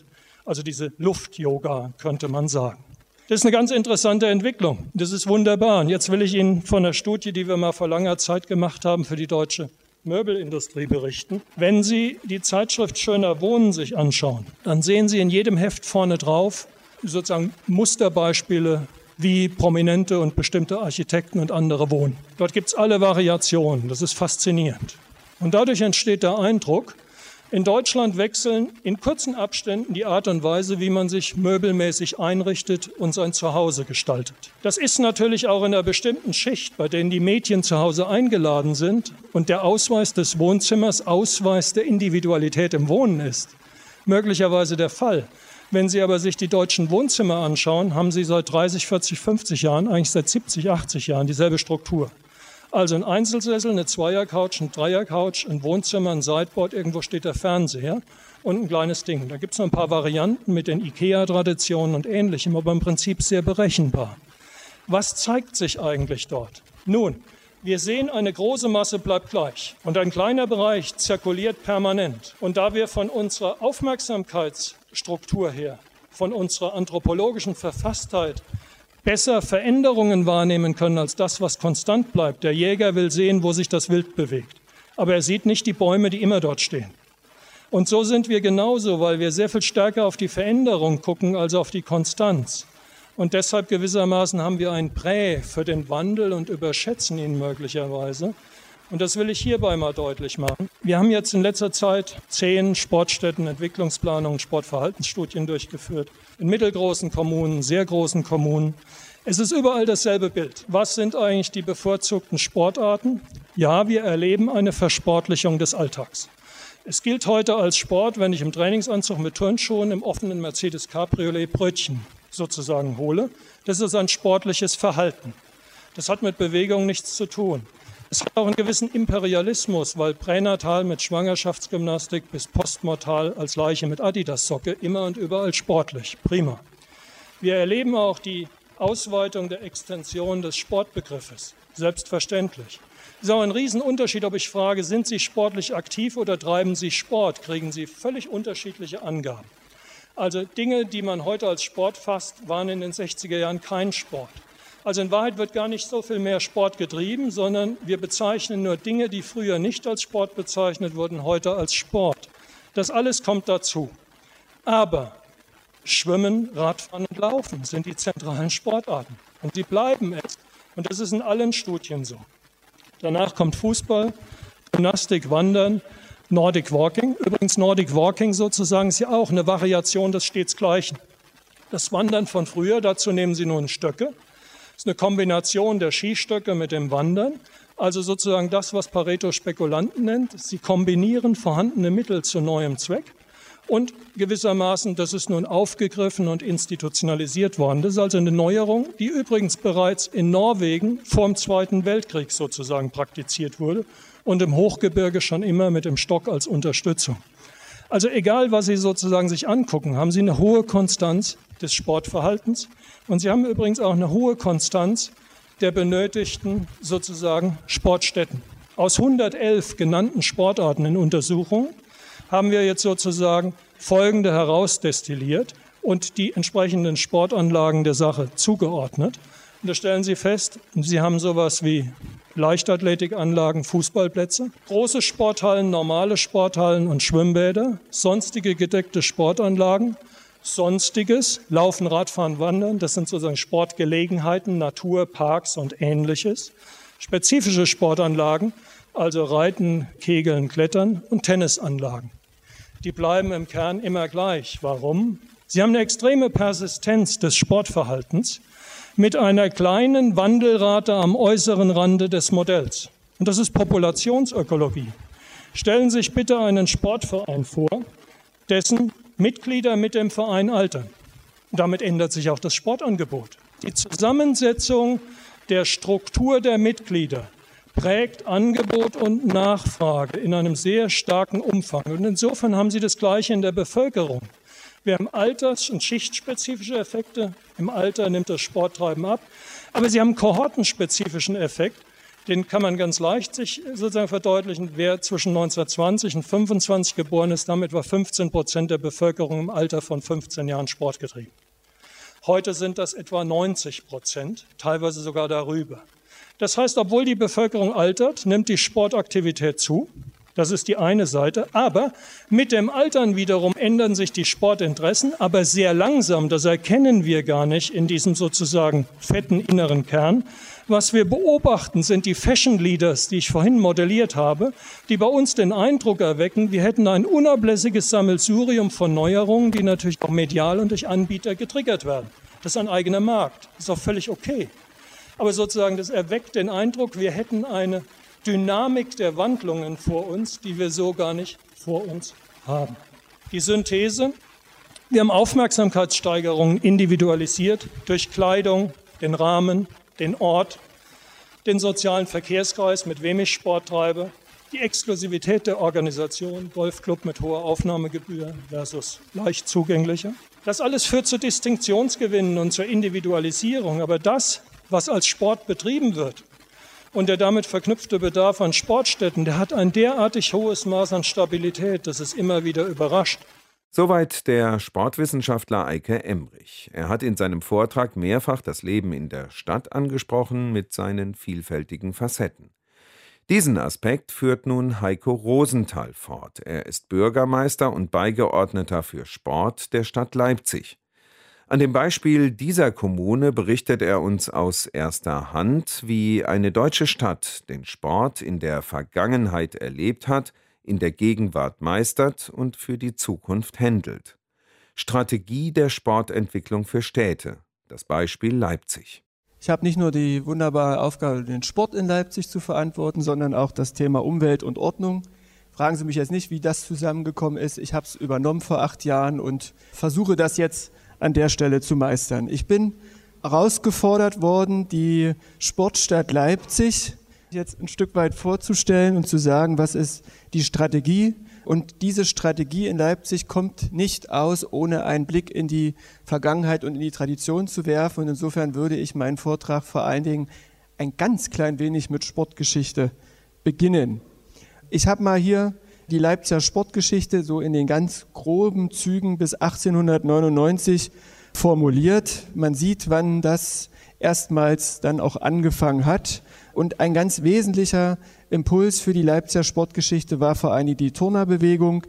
Also diese Luft-Yoga, könnte man sagen. Das ist eine ganz interessante Entwicklung. Das ist wunderbar. Und jetzt will ich Ihnen von einer Studie, die wir mal vor langer Zeit gemacht haben für die deutsche Möbelindustrie berichten. Wenn Sie die Zeitschrift Schöner Wohnen sich anschauen, dann sehen Sie in jedem Heft vorne drauf sozusagen Musterbeispiele, wie prominente und bestimmte Architekten und andere wohnen. Dort gibt es alle Variationen. Das ist faszinierend. Und dadurch entsteht der Eindruck, in Deutschland wechseln in kurzen Abständen die Art und Weise, wie man sich möbelmäßig einrichtet und sein Zuhause gestaltet. Das ist natürlich auch in einer bestimmten Schicht, bei denen die Mädchen zu Hause eingeladen sind und der Ausweis des Wohnzimmers Ausweis der Individualität im Wohnen ist, möglicherweise der Fall. Wenn Sie aber sich die deutschen Wohnzimmer anschauen, haben sie seit 30, 40, 50 Jahren, eigentlich seit 70, 80 Jahren dieselbe Struktur. Also ein Einzelsessel, eine Zweiercouch, ein Dreiercouch, ein Wohnzimmer, ein Sideboard, irgendwo steht der Fernseher und ein kleines Ding. Da gibt es noch ein paar Varianten mit den IKEA-Traditionen und Ähnlichem, aber im Prinzip sehr berechenbar. Was zeigt sich eigentlich dort? Nun, wir sehen, eine große Masse bleibt gleich und ein kleiner Bereich zirkuliert permanent. Und da wir von unserer Aufmerksamkeitsstruktur her, von unserer anthropologischen Verfasstheit besser Veränderungen wahrnehmen können als das, was konstant bleibt. Der Jäger will sehen, wo sich das Wild bewegt. Aber er sieht nicht die Bäume, die immer dort stehen. Und so sind wir genauso, weil wir sehr viel stärker auf die Veränderung gucken als auf die Konstanz. Und deshalb gewissermaßen haben wir ein Prä für den Wandel und überschätzen ihn möglicherweise. Und das will ich hierbei mal deutlich machen. Wir haben jetzt in letzter Zeit 10 Sportstätten, Entwicklungsplanungen, Sportverhaltensstudien durchgeführt. In mittelgroßen Kommunen, sehr großen Kommunen. Es ist überall dasselbe Bild. Was sind eigentlich die bevorzugten Sportarten? Ja, wir erleben eine Versportlichung des Alltags. Es gilt heute als Sport, wenn ich im Trainingsanzug mit Turnschuhen im offenen Mercedes Cabriolet Brötchen sozusagen hole. Das ist ein sportliches Verhalten. Das hat mit Bewegung nichts zu tun. Es hat auch einen gewissen Imperialismus, weil pränatal mit Schwangerschaftsgymnastik bis postmortal als Leiche mit Adidas-Socke immer und überall sportlich. Prima. Wir erleben auch die Ausweitung der Extension des Sportbegriffes. Selbstverständlich. Es ist auch ein Riesenunterschied, ob ich frage, sind Sie sportlich aktiv oder treiben Sie Sport? Kriegen Sie völlig unterschiedliche Angaben. Also Dinge, die man heute als Sport fasst, waren in den 60er Jahren kein Sport. Also in Wahrheit wird gar nicht so viel mehr Sport getrieben, sondern wir bezeichnen nur Dinge, die früher nicht als Sport bezeichnet wurden, heute als Sport. Das alles kommt dazu. Aber Schwimmen, Radfahren und Laufen sind die zentralen Sportarten. Und sie bleiben es. Und das ist in allen Studien so. Danach kommt Fußball, Gymnastik, Wandern, Nordic Walking. Übrigens Nordic Walking sozusagen ist ja auch eine Variation des stets Gleichen. Das Wandern von früher, dazu nehmen Sie nun Stöcke. Das ist eine Kombination der Skistöcke mit dem Wandern, also sozusagen das, was Pareto Spekulanten nennt. Sie kombinieren vorhandene Mittel zu neuem Zweck und gewissermaßen, das ist nun aufgegriffen und institutionalisiert worden. Das ist also eine Neuerung, die übrigens bereits in Norwegen vor dem Zweiten Weltkrieg sozusagen praktiziert wurde und im Hochgebirge schon immer mit dem Stock als Unterstützung. Also egal, was Sie sozusagen sich angucken, haben Sie eine hohe Konstanz des Sportverhaltens und Sie haben übrigens auch eine hohe Konstanz der benötigten sozusagen Sportstätten. Aus 111 genannten Sportarten in Untersuchungen haben wir jetzt sozusagen folgende herausdestilliert und die entsprechenden Sportanlagen der Sache zugeordnet. Und da stellen Sie fest, Sie haben sowas wie Leichtathletikanlagen, Fußballplätze, große Sporthallen, normale Sporthallen und Schwimmbäder, sonstige gedeckte Sportanlagen, Sonstiges, Laufen, Radfahren, Wandern, das sind sozusagen Sportgelegenheiten, Natur, Parks und Ähnliches. Spezifische Sportanlagen, also Reiten, Kegeln, Klettern und Tennisanlagen. Die bleiben im Kern immer gleich. Warum? Sie haben eine extreme Persistenz des Sportverhaltens mit einer kleinen Wandelrate am äußeren Rande des Modells. Und das ist Populationsökologie. Stellen Sie sich bitte einen Sportverein vor, dessen Mitglieder mit dem Verein altern. Und damit ändert sich auch das Sportangebot. Die Zusammensetzung der Struktur der Mitglieder prägt Angebot und Nachfrage in einem sehr starken Umfang. Und insofern haben Sie das Gleiche in der Bevölkerung. Wir haben alters- und schichtspezifische Effekte. Im Alter nimmt das Sporttreiben ab. Aber Sie haben einen kohortenspezifischen Effekt. Den kann man ganz leicht sich sozusagen verdeutlichen. Wer zwischen 1920 und 25 geboren ist, damit war 15% der Bevölkerung im Alter von 15 Jahren Sport getrieben. Heute sind das etwa 90%, teilweise sogar darüber. Das heißt, obwohl die Bevölkerung altert, nimmt die Sportaktivität zu. Das ist die eine Seite. Aber mit dem Altern wiederum ändern sich die Sportinteressen, aber sehr langsam. Das erkennen wir gar nicht in diesem sozusagen fetten inneren Kern. Was wir beobachten, sind die Fashion Leaders, die ich vorhin modelliert habe, die bei uns den Eindruck erwecken, wir hätten ein unablässiges Sammelsurium von Neuerungen, die natürlich auch medial und durch Anbieter getriggert werden. Das ist ein eigener Markt. Das ist auch völlig okay. Aber sozusagen, das erweckt den Eindruck, wir hätten eine Dynamik der Wandlungen vor uns, die wir so gar nicht vor uns haben. Die Synthese: Wir haben Aufmerksamkeitssteigerungen individualisiert durch Kleidung, den Rahmen, den Ort, den sozialen Verkehrskreis, mit wem ich Sport treibe, die Exklusivität der Organisation, Golfclub mit hoher Aufnahmegebühr versus leicht zugänglicher. Das alles führt zu Distinktionsgewinnen und zur Individualisierung. Aber das, was als Sport betrieben wird und der damit verknüpfte Bedarf an Sportstätten, der hat ein derartig hohes Maß an Stabilität, dass es immer wieder überrascht. Soweit der Sportwissenschaftler Eike Emrich. Er hat in seinem Vortrag mehrfach das Leben in der Stadt angesprochen mit seinen vielfältigen Facetten. Diesen Aspekt führt nun Heiko Rosenthal fort. Er ist Bürgermeister und Beigeordneter für Sport der Stadt Leipzig. An dem Beispiel dieser Kommune berichtet er uns aus erster Hand, wie eine deutsche Stadt den Sport in der Vergangenheit erlebt hat, in der Gegenwart meistert und für die Zukunft handelt. Strategie der Sportentwicklung für Städte. Das Beispiel Leipzig. Ich habe nicht nur die wunderbare Aufgabe, den Sport in Leipzig zu verantworten, sondern auch das Thema Umwelt und Ordnung. Fragen Sie mich jetzt nicht, wie das zusammengekommen ist. Ich habe es übernommen vor 8 Jahren und versuche das jetzt an der Stelle zu meistern. Ich bin herausgefordert worden, die Sportstadt Leipzig jetzt ein Stück weit vorzustellen und zu sagen, was ist die Strategie. Und diese Strategie in Leipzig kommt nicht aus, ohne einen Blick in die Vergangenheit und in die Tradition zu werfen. Und insofern würde ich meinen Vortrag vor allen Dingen ein ganz klein wenig mit Sportgeschichte beginnen. Ich habe mal hier die Leipziger Sportgeschichte so in den ganz groben Zügen bis 1899 formuliert. Man sieht, wann das erstmals dann auch angefangen hat. Und ein ganz wesentlicher Impuls für die Leipziger Sportgeschichte war vor allem die Turnerbewegung.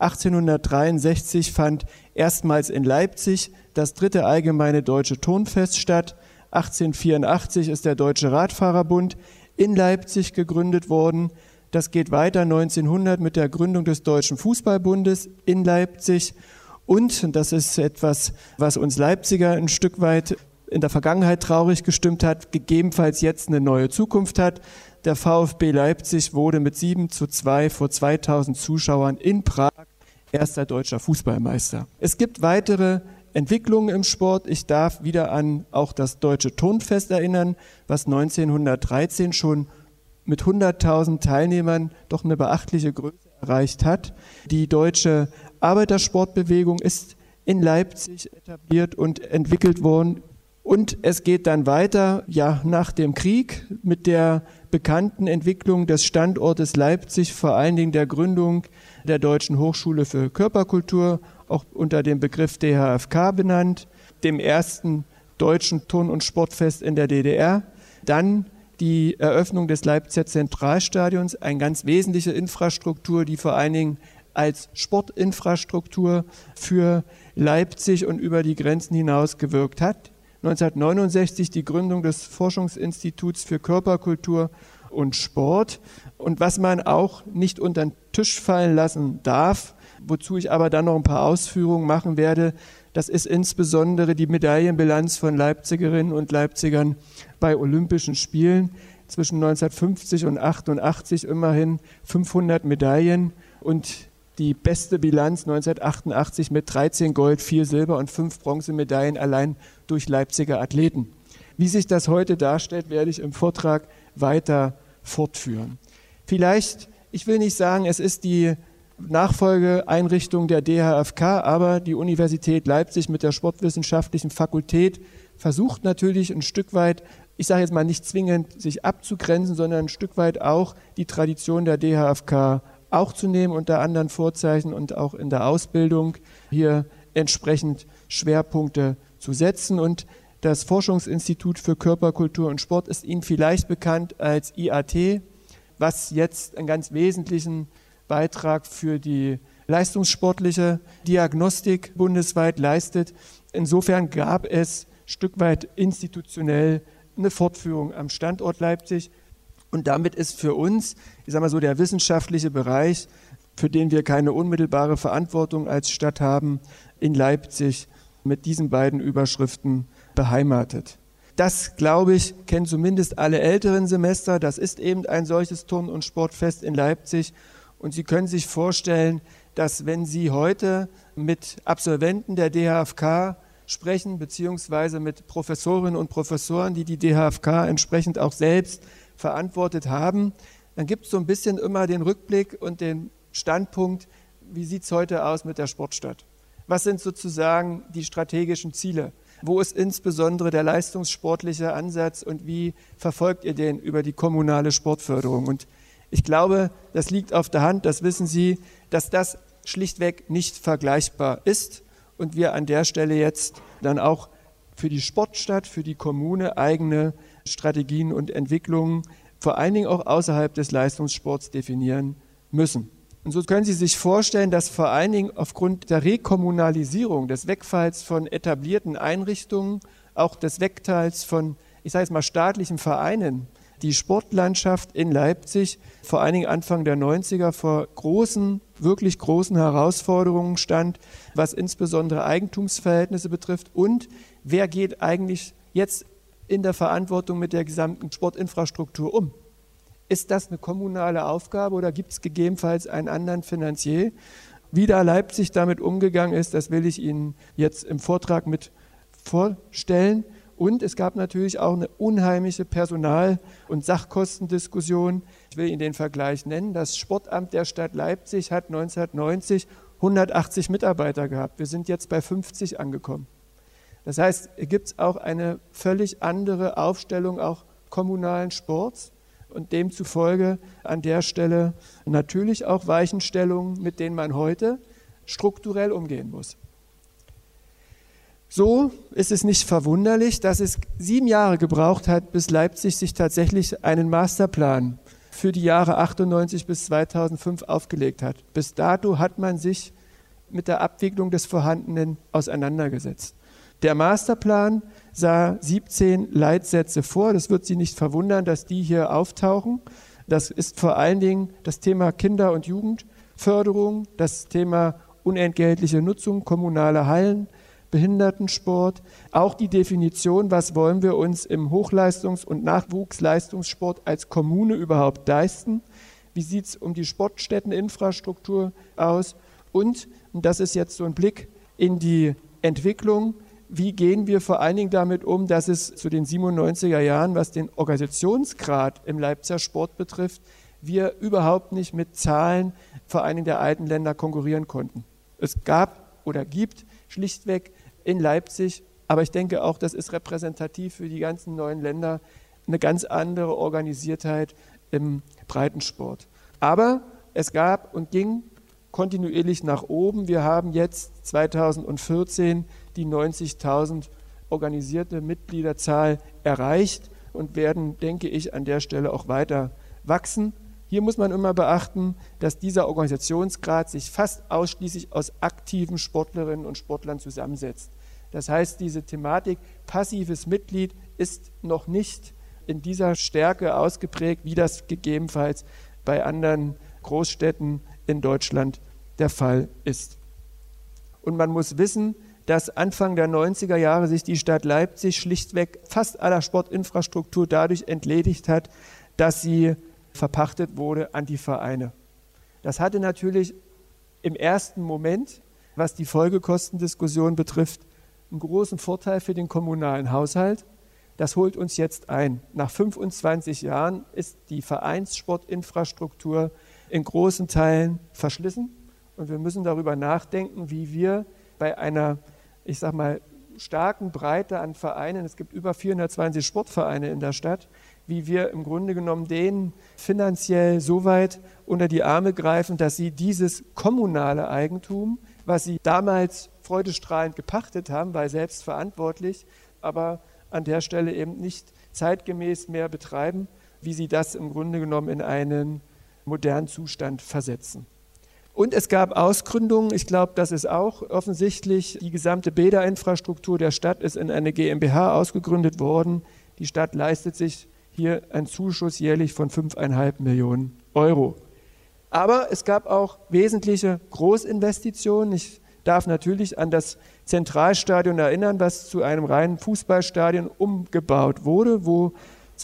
1863 fand erstmals in Leipzig das 3. Allgemeine Deutsche Turnfest statt. 1884 ist der Deutsche Radfahrerbund in Leipzig gegründet worden. Das geht weiter 1900 mit der Gründung des Deutschen Fußballbundes in Leipzig. Und das ist etwas, was uns Leipziger ein Stück weit in der Vergangenheit traurig gestimmt hat, gegebenenfalls jetzt eine neue Zukunft hat. Der VfB Leipzig wurde mit 7:2 vor 2000 Zuschauern in Prag erster deutscher Fußballmeister. Es gibt weitere Entwicklungen im Sport. Ich darf wieder an auch das Deutsche Turnfest erinnern, was 1913 schon mit 100.000 Teilnehmern doch eine beachtliche Größe erreicht hat. Die deutsche Arbeitersportbewegung ist in Leipzig etabliert und entwickelt worden. Und es geht dann weiter, ja, nach dem Krieg mit der bekannten Entwicklung des Standortes Leipzig, vor allen Dingen der Gründung der Deutschen Hochschule für Körperkultur, auch unter dem Begriff DHFK benannt, dem ersten deutschen Turn- und Sportfest in der DDR, dann die Eröffnung des Leipziger Zentralstadions, eine ganz wesentliche Infrastruktur, die vor allen Dingen als Sportinfrastruktur für Leipzig und über die Grenzen hinaus gewirkt hat. 1969 die Gründung des Forschungsinstituts für Körperkultur und Sport. Und was man auch nicht unter den Tisch fallen lassen darf, wozu ich aber dann noch ein paar Ausführungen machen werde, das ist insbesondere die Medaillenbilanz von Leipzigerinnen und Leipzigern bei Olympischen Spielen. Zwischen 1950 und 88 immerhin 500 Medaillen und die beste Bilanz 1988 mit 13 Gold, 4 Silber und 5 Bronzemedaillen allein durch Leipziger Athleten. Wie sich das heute darstellt, werde ich im Vortrag weiter fortführen. Vielleicht, ich will nicht sagen, es ist die Nachfolgeeinrichtung der DHFK, aber die Universität Leipzig mit der Sportwissenschaftlichen Fakultät versucht natürlich ein Stück weit ich sage jetzt mal nicht zwingend sich abzugrenzen, sondern ein Stück weit auch die Tradition der DHFK auch zu nehmen unter anderen Vorzeichen und auch in der Ausbildung hier entsprechend Schwerpunkte zu setzen. Und das Forschungsinstitut für Körperkultur und Sport ist Ihnen vielleicht bekannt als IAT, was jetzt einen ganz wesentlichen Beitrag für die leistungssportliche Diagnostik bundesweit leistet. Insofern gab es ein Stück weit institutionell eine Fortführung am Standort Leipzig. Und damit ist für uns, ich sage mal so, der wissenschaftliche Bereich, für den wir keine unmittelbare Verantwortung als Stadt haben, in Leipzig mit diesen beiden Überschriften beheimatet. Das, glaube ich, kennen zumindest alle älteren Semester. Das ist eben ein solches Turn- und Sportfest in Leipzig. Und Sie können sich vorstellen, dass wenn Sie heute mit Absolventen der DHFK sprechen, beziehungsweise mit Professorinnen und Professoren, die die DHFK entsprechend auch selbst verantwortet haben, dann gibt es so ein bisschen immer den Rückblick und den Standpunkt, wie sieht es heute aus mit der Sportstadt? Was sind sozusagen die strategischen Ziele? Wo ist insbesondere der leistungssportliche Ansatz und wie verfolgt ihr den über die kommunale Sportförderung? Und ich glaube, das liegt auf der Hand, das wissen Sie, dass das schlichtweg nicht vergleichbar ist und wir an der Stelle jetzt dann auch für die Sportstadt, für die Kommune eigene Strategien und Entwicklungen, vor allen Dingen auch außerhalb des Leistungssports definieren müssen. Und so können Sie sich vorstellen, dass vor allen Dingen aufgrund der Rekommunalisierung, des Wegfalls von etablierten Einrichtungen, auch des Wegfalls von, ich sage jetzt mal, staatlichen Vereinen, die Sportlandschaft in Leipzig vor allen Dingen Anfang der 90er vor großen, wirklich großen Herausforderungen stand, was insbesondere Eigentumsverhältnisse betrifft und wer geht eigentlich jetzt in der Verantwortung mit der gesamten Sportinfrastruktur um. Ist das eine kommunale Aufgabe oder gibt es gegebenenfalls einen anderen Finanzier? Wie da Leipzig damit umgegangen ist, das will ich Ihnen jetzt im Vortrag mit vorstellen. Und es gab natürlich auch eine unheimliche Personal- und Sachkostendiskussion. Ich will Ihnen den Vergleich nennen. Das Sportamt der Stadt Leipzig hat 1990 180 Mitarbeiter gehabt. Wir sind jetzt bei 50 angekommen. Das heißt, es gibt auch eine völlig andere Aufstellung auch kommunalen Sports. Und demzufolge an der Stelle natürlich auch Weichenstellungen, mit denen man heute strukturell umgehen muss. So ist es nicht verwunderlich, dass es 7 Jahre gebraucht hat, bis Leipzig sich tatsächlich einen Masterplan für die Jahre 98 bis 2005 aufgelegt hat. Bis dato hat man sich mit der Abwicklung des Vorhandenen auseinandergesetzt. Der Masterplan sah 17 Leitsätze vor. Das wird Sie nicht verwundern, dass die hier auftauchen. Das ist vor allen Dingen das Thema Kinder- und Jugendförderung, das Thema unentgeltliche Nutzung kommunaler Hallen, Behindertensport, auch die Definition, was wollen wir uns im Hochleistungs- und Nachwuchsleistungssport als Kommune überhaupt leisten, wie sieht es um die Sportstätteninfrastruktur aus und das ist jetzt so ein Blick in die Entwicklung, wie gehen wir vor allen Dingen damit um, dass es zu den 97er Jahren, was den Organisationsgrad im Leipziger Sport betrifft, wir überhaupt nicht mit Zahlen vor allen Dingen der alten Länder konkurrieren konnten. Es gab oder gibt schlichtweg in Leipzig, aber ich denke auch, das ist repräsentativ für die ganzen neuen Länder, eine ganz andere Organisiertheit im Breitensport. Aber es gab und ging kontinuierlich nach oben. Wir haben jetzt 2014 die 90.000 organisierte Mitgliederzahl erreicht und werden, denke ich, an der Stelle auch weiter wachsen. Hier muss man immer beachten, dass dieser Organisationsgrad sich fast ausschließlich aus aktiven Sportlerinnen und Sportlern zusammensetzt. Das heißt, diese Thematik passives Mitglied ist noch nicht in dieser Stärke ausgeprägt, wie das gegebenenfalls bei anderen Großstädten in Deutschland der Fall ist. Und man muss wissen, dass Anfang der 90er Jahre sich die Stadt Leipzig schlichtweg fast aller Sportinfrastruktur dadurch entledigt hat, dass sie verpachtet wurde an die Vereine. Das hatte natürlich im ersten Moment, was die Folgekostendiskussion betrifft, einen großen Vorteil für den kommunalen Haushalt. Das holt uns jetzt ein. Nach 25 Jahren ist die Vereinssportinfrastruktur in großen Teilen verschlissen und wir müssen darüber nachdenken, wie wir bei einer, ich sag mal, starken Breite an Vereinen, es gibt über 420 Sportvereine in der Stadt, wie wir im Grunde genommen denen finanziell so weit unter die Arme greifen, dass sie dieses kommunale Eigentum, was sie damals freudestrahlend gepachtet haben, weil selbstverantwortlich, aber an der Stelle eben nicht zeitgemäß mehr betreiben, wie sie das im Grunde genommen in einen modernen Zustand versetzen. Und es gab Ausgründungen, ich glaube, das ist auch offensichtlich, die gesamte Bäderinfrastruktur der Stadt ist in eine GmbH ausgegründet worden. Die Stadt leistet sich hier einen Zuschuss jährlich von 5,5 Millionen Euro. Aber es gab auch wesentliche Großinvestitionen. Ich darf natürlich an das Zentralstadion erinnern, was zu einem reinen Fußballstadion umgebaut wurde, wo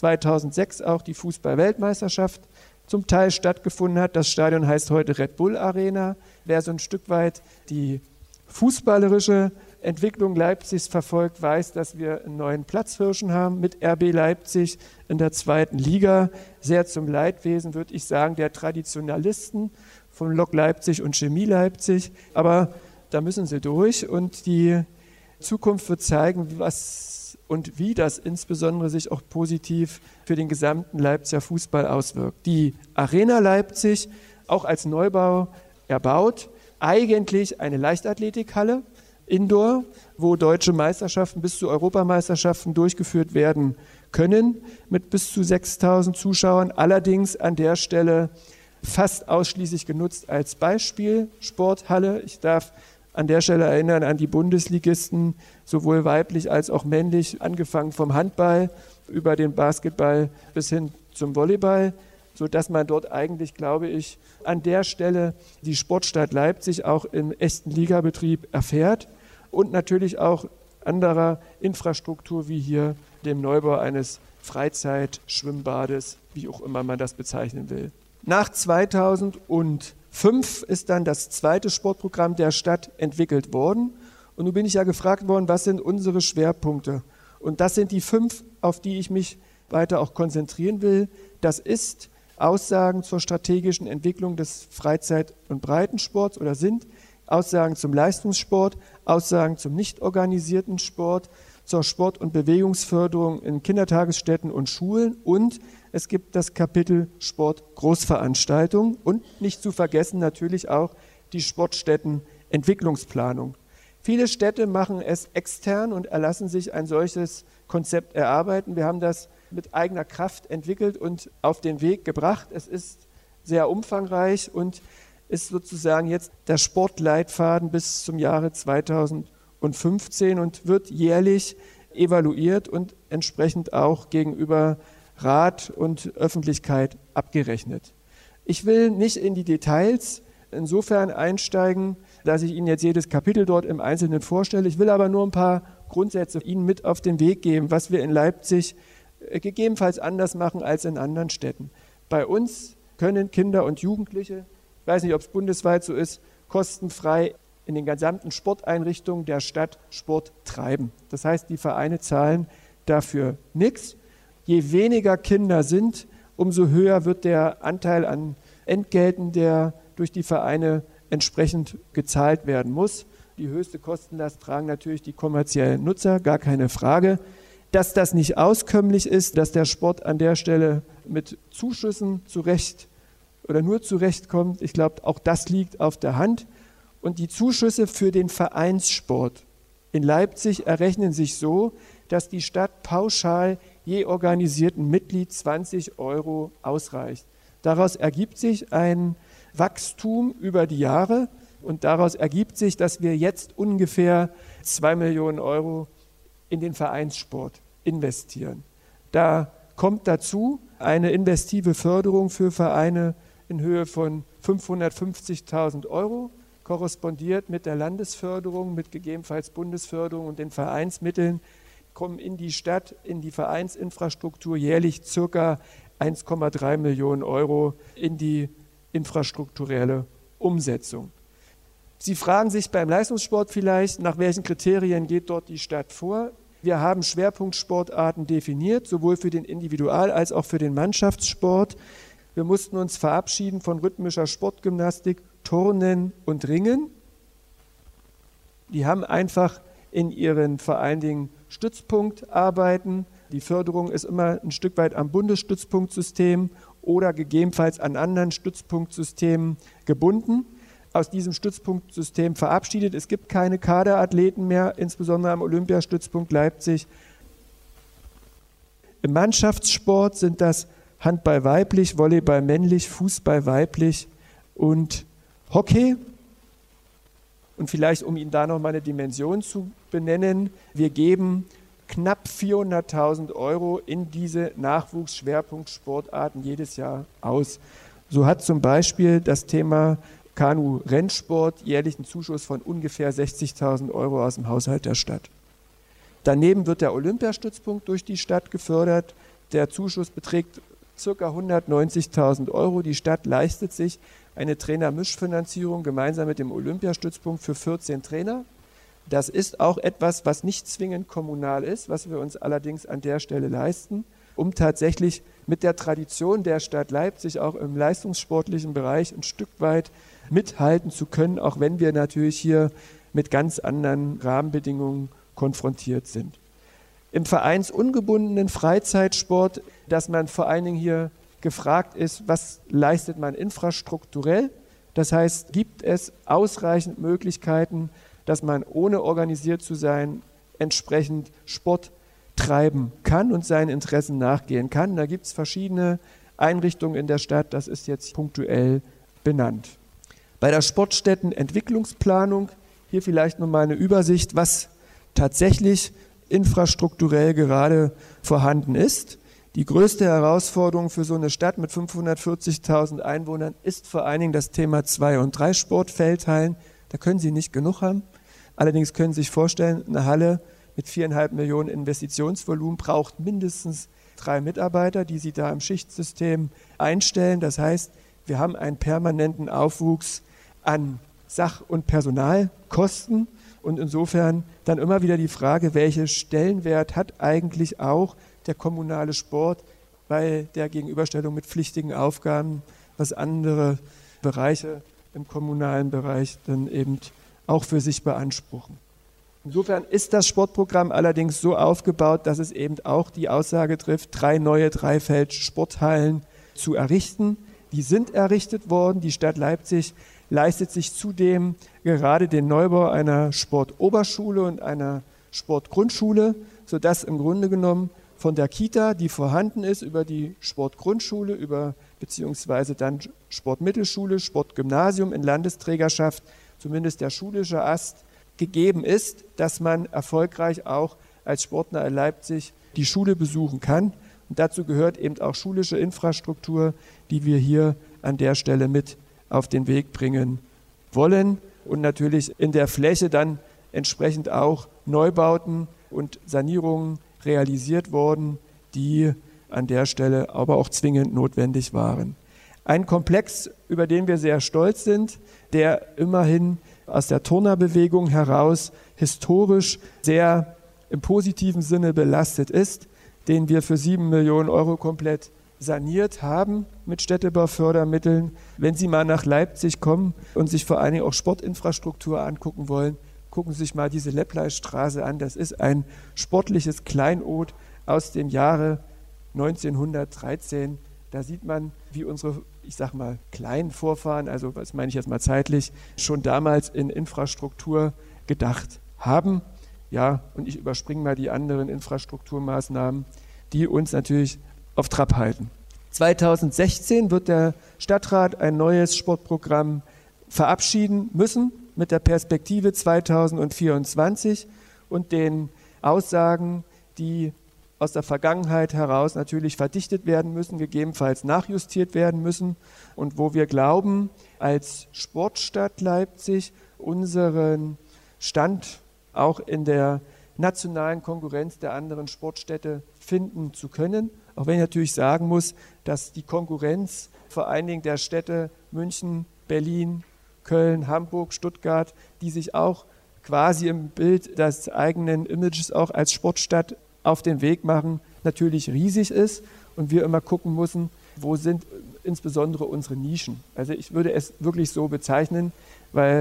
2006 auch die Fußball-Weltmeisterschaft zum Teil stattgefunden hat. Das Stadion heißt heute Red Bull Arena. Wer so ein Stück weit die fußballerische Entwicklung Leipzigs verfolgt, weiß, dass wir einen neuen Platzhirschen haben mit RB Leipzig in der 2. Liga. Sehr zum Leidwesen, würde ich sagen, der Traditionalisten von Lok Leipzig und Chemie Leipzig. Aber da müssen sie durch und die Zukunft wird zeigen, was und wie das insbesondere sich auch positiv für den gesamten Leipziger Fußball auswirkt. Die Arena Leipzig, auch als Neubau erbaut, eigentlich eine Leichtathletikhalle, Indoor, wo deutsche Meisterschaften bis zu Europameisterschaften durchgeführt werden können, mit bis zu 6.000 Zuschauern, allerdings an der Stelle fast ausschließlich genutzt als Beispielsporthalle. Ich darf an der Stelle erinnern an die Bundesligisten, sowohl weiblich als auch männlich, angefangen vom Handball über den Basketball bis hin zum Volleyball, sodass man dort eigentlich, glaube ich, an der Stelle die Sportstadt Leipzig auch im echten Ligabetrieb erfährt und natürlich auch anderer Infrastruktur wie hier dem Neubau eines Freizeitschwimmbades, wie auch immer man das bezeichnen will. Nach 2005 ist dann das zweite Sportprogramm der Stadt entwickelt worden. Und nun bin ich ja gefragt worden, was sind unsere Schwerpunkte? Und das sind die 5, auf die ich mich weiter auch konzentrieren will. Das ist Aussagen zur strategischen Entwicklung des Freizeit- und Breitensports oder sind Aussagen zum Leistungssport, Aussagen zum nicht organisierten Sport, zur Sport- und Bewegungsförderung in Kindertagesstätten und Schulen und es gibt das Kapitel Sport Großveranstaltungen und nicht zu vergessen natürlich auch die Sportstättenentwicklungsplanung. Viele Städte machen es extern und erlassen sich ein solches Konzept erarbeiten. Wir haben das mit eigener Kraft entwickelt und auf den Weg gebracht. Es ist sehr umfangreich und ist sozusagen jetzt der Sportleitfaden bis zum Jahre 2015 und wird jährlich evaluiert und entsprechend auch gegenüber Rat und Öffentlichkeit abgerechnet. Ich will nicht in die Details insofern einsteigen, dass ich Ihnen jetzt jedes Kapitel dort im Einzelnen vorstelle. Ich will aber nur ein paar Grundsätze Ihnen mit auf den Weg geben, was wir in Leipzig gegebenenfalls anders machen als in anderen Städten. Bei uns können Kinder und Jugendliche, ich weiß nicht, ob es bundesweit so ist, kostenfrei in den gesamten Sporteinrichtungen der Stadt Sport treiben. Das heißt, die Vereine zahlen dafür nichts. Je weniger Kinder sind, umso höher wird der Anteil an Entgelten, der durch die Vereine entsprechend gezahlt werden muss. Die höchste Kostenlast tragen natürlich die kommerziellen Nutzer, gar keine Frage. Dass das nicht auskömmlich ist, dass der Sport an der Stelle mit Zuschüssen zurecht oder nur zurechtkommt, ich glaube, auch das liegt auf der Hand. Und die Zuschüsse für den Vereinssport in Leipzig errechnen sich so, dass die Stadt pauschal je organisierten Mitglied 20 € ausreicht. Daraus ergibt sich ein Wachstum über die Jahre und daraus ergibt sich, dass wir jetzt ungefähr 2 Millionen € in den Vereinssport investieren. Da kommt dazu eine investive Förderung für Vereine in Höhe von 550.000 €, korrespondiert mit der Landesförderung, mit gegebenenfalls Bundesförderung und den Vereinsmitteln, kommen in die Stadt, in die Vereinsinfrastruktur jährlich ca. 1,3 Millionen € in die infrastrukturelle Umsetzung. Sie fragen sich beim Leistungssport vielleicht, nach welchen Kriterien geht dort die Stadt vor? Wir haben Schwerpunktsportarten definiert, sowohl für den Individual- als auch für den Mannschaftssport. Wir mussten uns verabschieden von rhythmischer Sportgymnastik, Turnen und Ringen. Die haben einfach in ihren vor allen Dingen Stützpunktarbeiten. Die Förderung ist immer ein Stück weit am Bundesstützpunktsystem oder gegebenenfalls an anderen Stützpunktsystemen gebunden. Aus diesem Stützpunktsystem verabschiedet. Es gibt keine Kaderathleten mehr, insbesondere am Olympiastützpunkt Leipzig. Im Mannschaftssport sind das Handball weiblich, Volleyball männlich, Fußball weiblich und Hockey. Und vielleicht, um Ihnen da noch mal eine Dimension zu benennen, wir geben knapp 400.000 € in diese Nachwuchsschwerpunktsportarten jedes Jahr aus. So hat zum Beispiel das Thema Kanu-Rennsport jährlich einen Zuschuss von ungefähr 60.000 € aus dem Haushalt der Stadt. Daneben wird der Olympiastützpunkt durch die Stadt gefördert. Der Zuschuss beträgt ca. 190.000 €. Die Stadt leistet sich eine Trainermischfinanzierung gemeinsam mit dem Olympiastützpunkt für 14 Trainer. Das ist auch etwas, was nicht zwingend kommunal ist, was wir uns allerdings an der Stelle leisten, um tatsächlich mit der Tradition der Stadt Leipzig auch im leistungssportlichen Bereich ein Stück weit mithalten zu können, auch wenn wir natürlich hier mit ganz anderen Rahmenbedingungen konfrontiert sind. Im vereinsungebundenen Freizeitsport, dass man vor allen Dingen hier gefragt ist, was leistet man infrastrukturell? Das heißt, gibt es ausreichend Möglichkeiten, dass man ohne organisiert zu sein entsprechend Sport treiben kann und seinen Interessen nachgehen kann. Da gibt es verschiedene Einrichtungen in der Stadt, das ist jetzt punktuell benannt. Bei der Sportstättenentwicklungsplanung hier vielleicht nochmal eine Übersicht, was tatsächlich infrastrukturell gerade vorhanden ist. Die größte Herausforderung für so eine Stadt mit 540.000 Einwohnern ist vor allen Dingen das Thema 2- und 3-Sportfeldhallen. Da können Sie nicht genug haben. Allerdings können Sie sich vorstellen, eine Halle mit 4,5 Millionen Investitionsvolumen braucht mindestens 3 Mitarbeiter, die Sie da im Schichtsystem einstellen. Das heißt, wir haben einen permanenten Aufwuchs an Sach- und Personalkosten. Und insofern dann immer wieder die Frage, welchen Stellenwert hat eigentlich auch der kommunale Sport bei der Gegenüberstellung mit pflichtigen Aufgaben, was andere Bereiche im kommunalen Bereich dann eben auch für sich beanspruchen. Insofern ist das Sportprogramm allerdings so aufgebaut, dass es eben auch die Aussage trifft, 3 neue Dreifeld-Sporthallen zu errichten. Die sind errichtet worden. Die Stadt Leipzig leistet sich zudem gerade den Neubau einer Sportoberschule und einer Sportgrundschule, sodass im Grunde genommen von der Kita, die vorhanden ist, über die Sportgrundschule, beziehungsweise dann Sportmittelschule, Sportgymnasium in Landesträgerschaft, zumindest der schulische Ast, gegeben ist, dass man erfolgreich auch als Sportler in Leipzig die Schule besuchen kann. Und dazu gehört eben auch schulische Infrastruktur, die wir hier an der Stelle mit auf den Weg bringen wollen. Und natürlich in der Fläche dann entsprechend auch Neubauten und Sanierungen realisiert worden, die an der Stelle aber auch zwingend notwendig waren. Ein Komplex, über den wir sehr stolz sind, der immerhin aus der Turnerbewegung heraus historisch sehr im positiven Sinne belastet ist, den wir für 7 Millionen € komplett saniert haben mit Städtebaufördermitteln. Wenn Sie mal nach Leipzig kommen und sich vor allen Dingen auch Sportinfrastruktur angucken wollen, gucken Sie sich mal diese Leppleistraße an. Das ist ein sportliches Kleinod aus dem Jahre 1913. Da sieht man, wie unsere, ich sag mal, kleinen Vorfahren, also was meine ich jetzt mal zeitlich, schon damals in Infrastruktur gedacht haben. Ja, und ich überspringe mal die anderen Infrastrukturmaßnahmen, die uns natürlich auf Trab halten. 2016 wird der Stadtrat ein neues Sportprogramm verabschieden müssen mit der Perspektive 2024 und den Aussagen, die aus der Vergangenheit heraus natürlich verdichtet werden müssen, gegebenenfalls nachjustiert werden müssen und wo wir glauben, als Sportstadt Leipzig unseren Stand auch in der nationalen Konkurrenz der anderen Sportstädte finden zu können. Auch wenn ich natürlich sagen muss, dass die Konkurrenz vor allen Dingen der Städte München, Berlin, Köln, Hamburg, Stuttgart, die sich auch quasi im Bild des eigenen Images auch als Sportstadt auf den Weg machen, natürlich riesig ist und wir immer gucken müssen, wo sind insbesondere unsere Nischen. Also ich würde es wirklich so bezeichnen, weil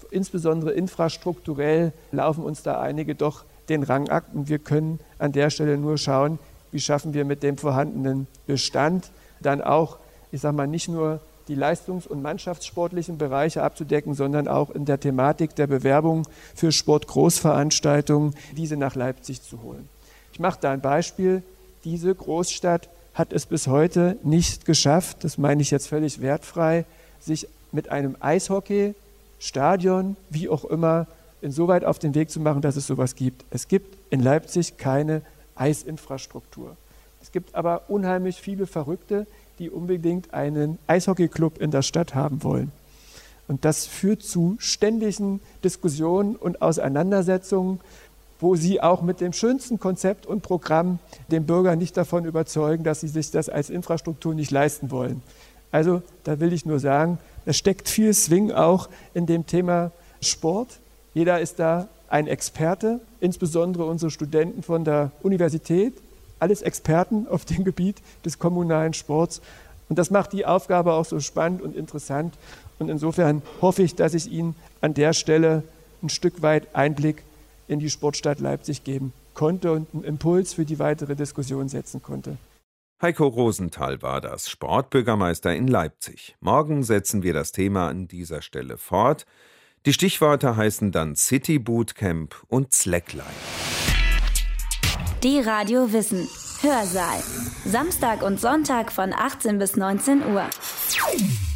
insbesondere infrastrukturell laufen uns da einige doch den Rang ab. Und wir können an der Stelle nur schauen, wie schaffen wir mit dem vorhandenen Bestand dann auch, ich sage mal, nicht nur die leistungs- und mannschaftssportlichen Bereiche abzudecken, sondern auch in der Thematik der Bewerbung für Sportgroßveranstaltungen diese nach Leipzig zu holen. Ich mache da ein Beispiel. Diese Großstadt hat es bis heute nicht geschafft, das meine ich jetzt völlig wertfrei, sich mit einem Eishockey-Stadion, wie auch immer, insoweit auf den Weg zu machen, dass es sowas gibt. Es gibt in Leipzig keine Eisinfrastruktur. Es gibt aber unheimlich viele Verrückte, die unbedingt einen Eishockeyclub in der Stadt haben wollen. Und das führt zu ständigen Diskussionen und Auseinandersetzungen, wo sie auch mit dem schönsten Konzept und Programm den Bürger nicht davon überzeugen, dass sie sich das als Infrastruktur nicht leisten wollen. Also da will ich nur sagen, es steckt viel Swing auch in dem Thema Sport. Jeder ist da ein Experte, insbesondere unsere Studenten von der Universität, alles Experten auf dem Gebiet des kommunalen Sports. Und das macht die Aufgabe auch so spannend und interessant. Und insofern hoffe ich, dass ich Ihnen an der Stelle ein Stück weit Einblick in die Sportstadt Leipzig geben konnte und einen Impuls für die weitere Diskussion setzen konnte. Heiko Rosenthal war das, Sportbürgermeister in Leipzig. Morgen setzen wir das Thema an dieser Stelle fort. Die Stichworte heißen dann City Bootcamp und Slackline. Die Radio Wissen Hörsaal. Samstag und Sonntag von 18 bis 19 Uhr.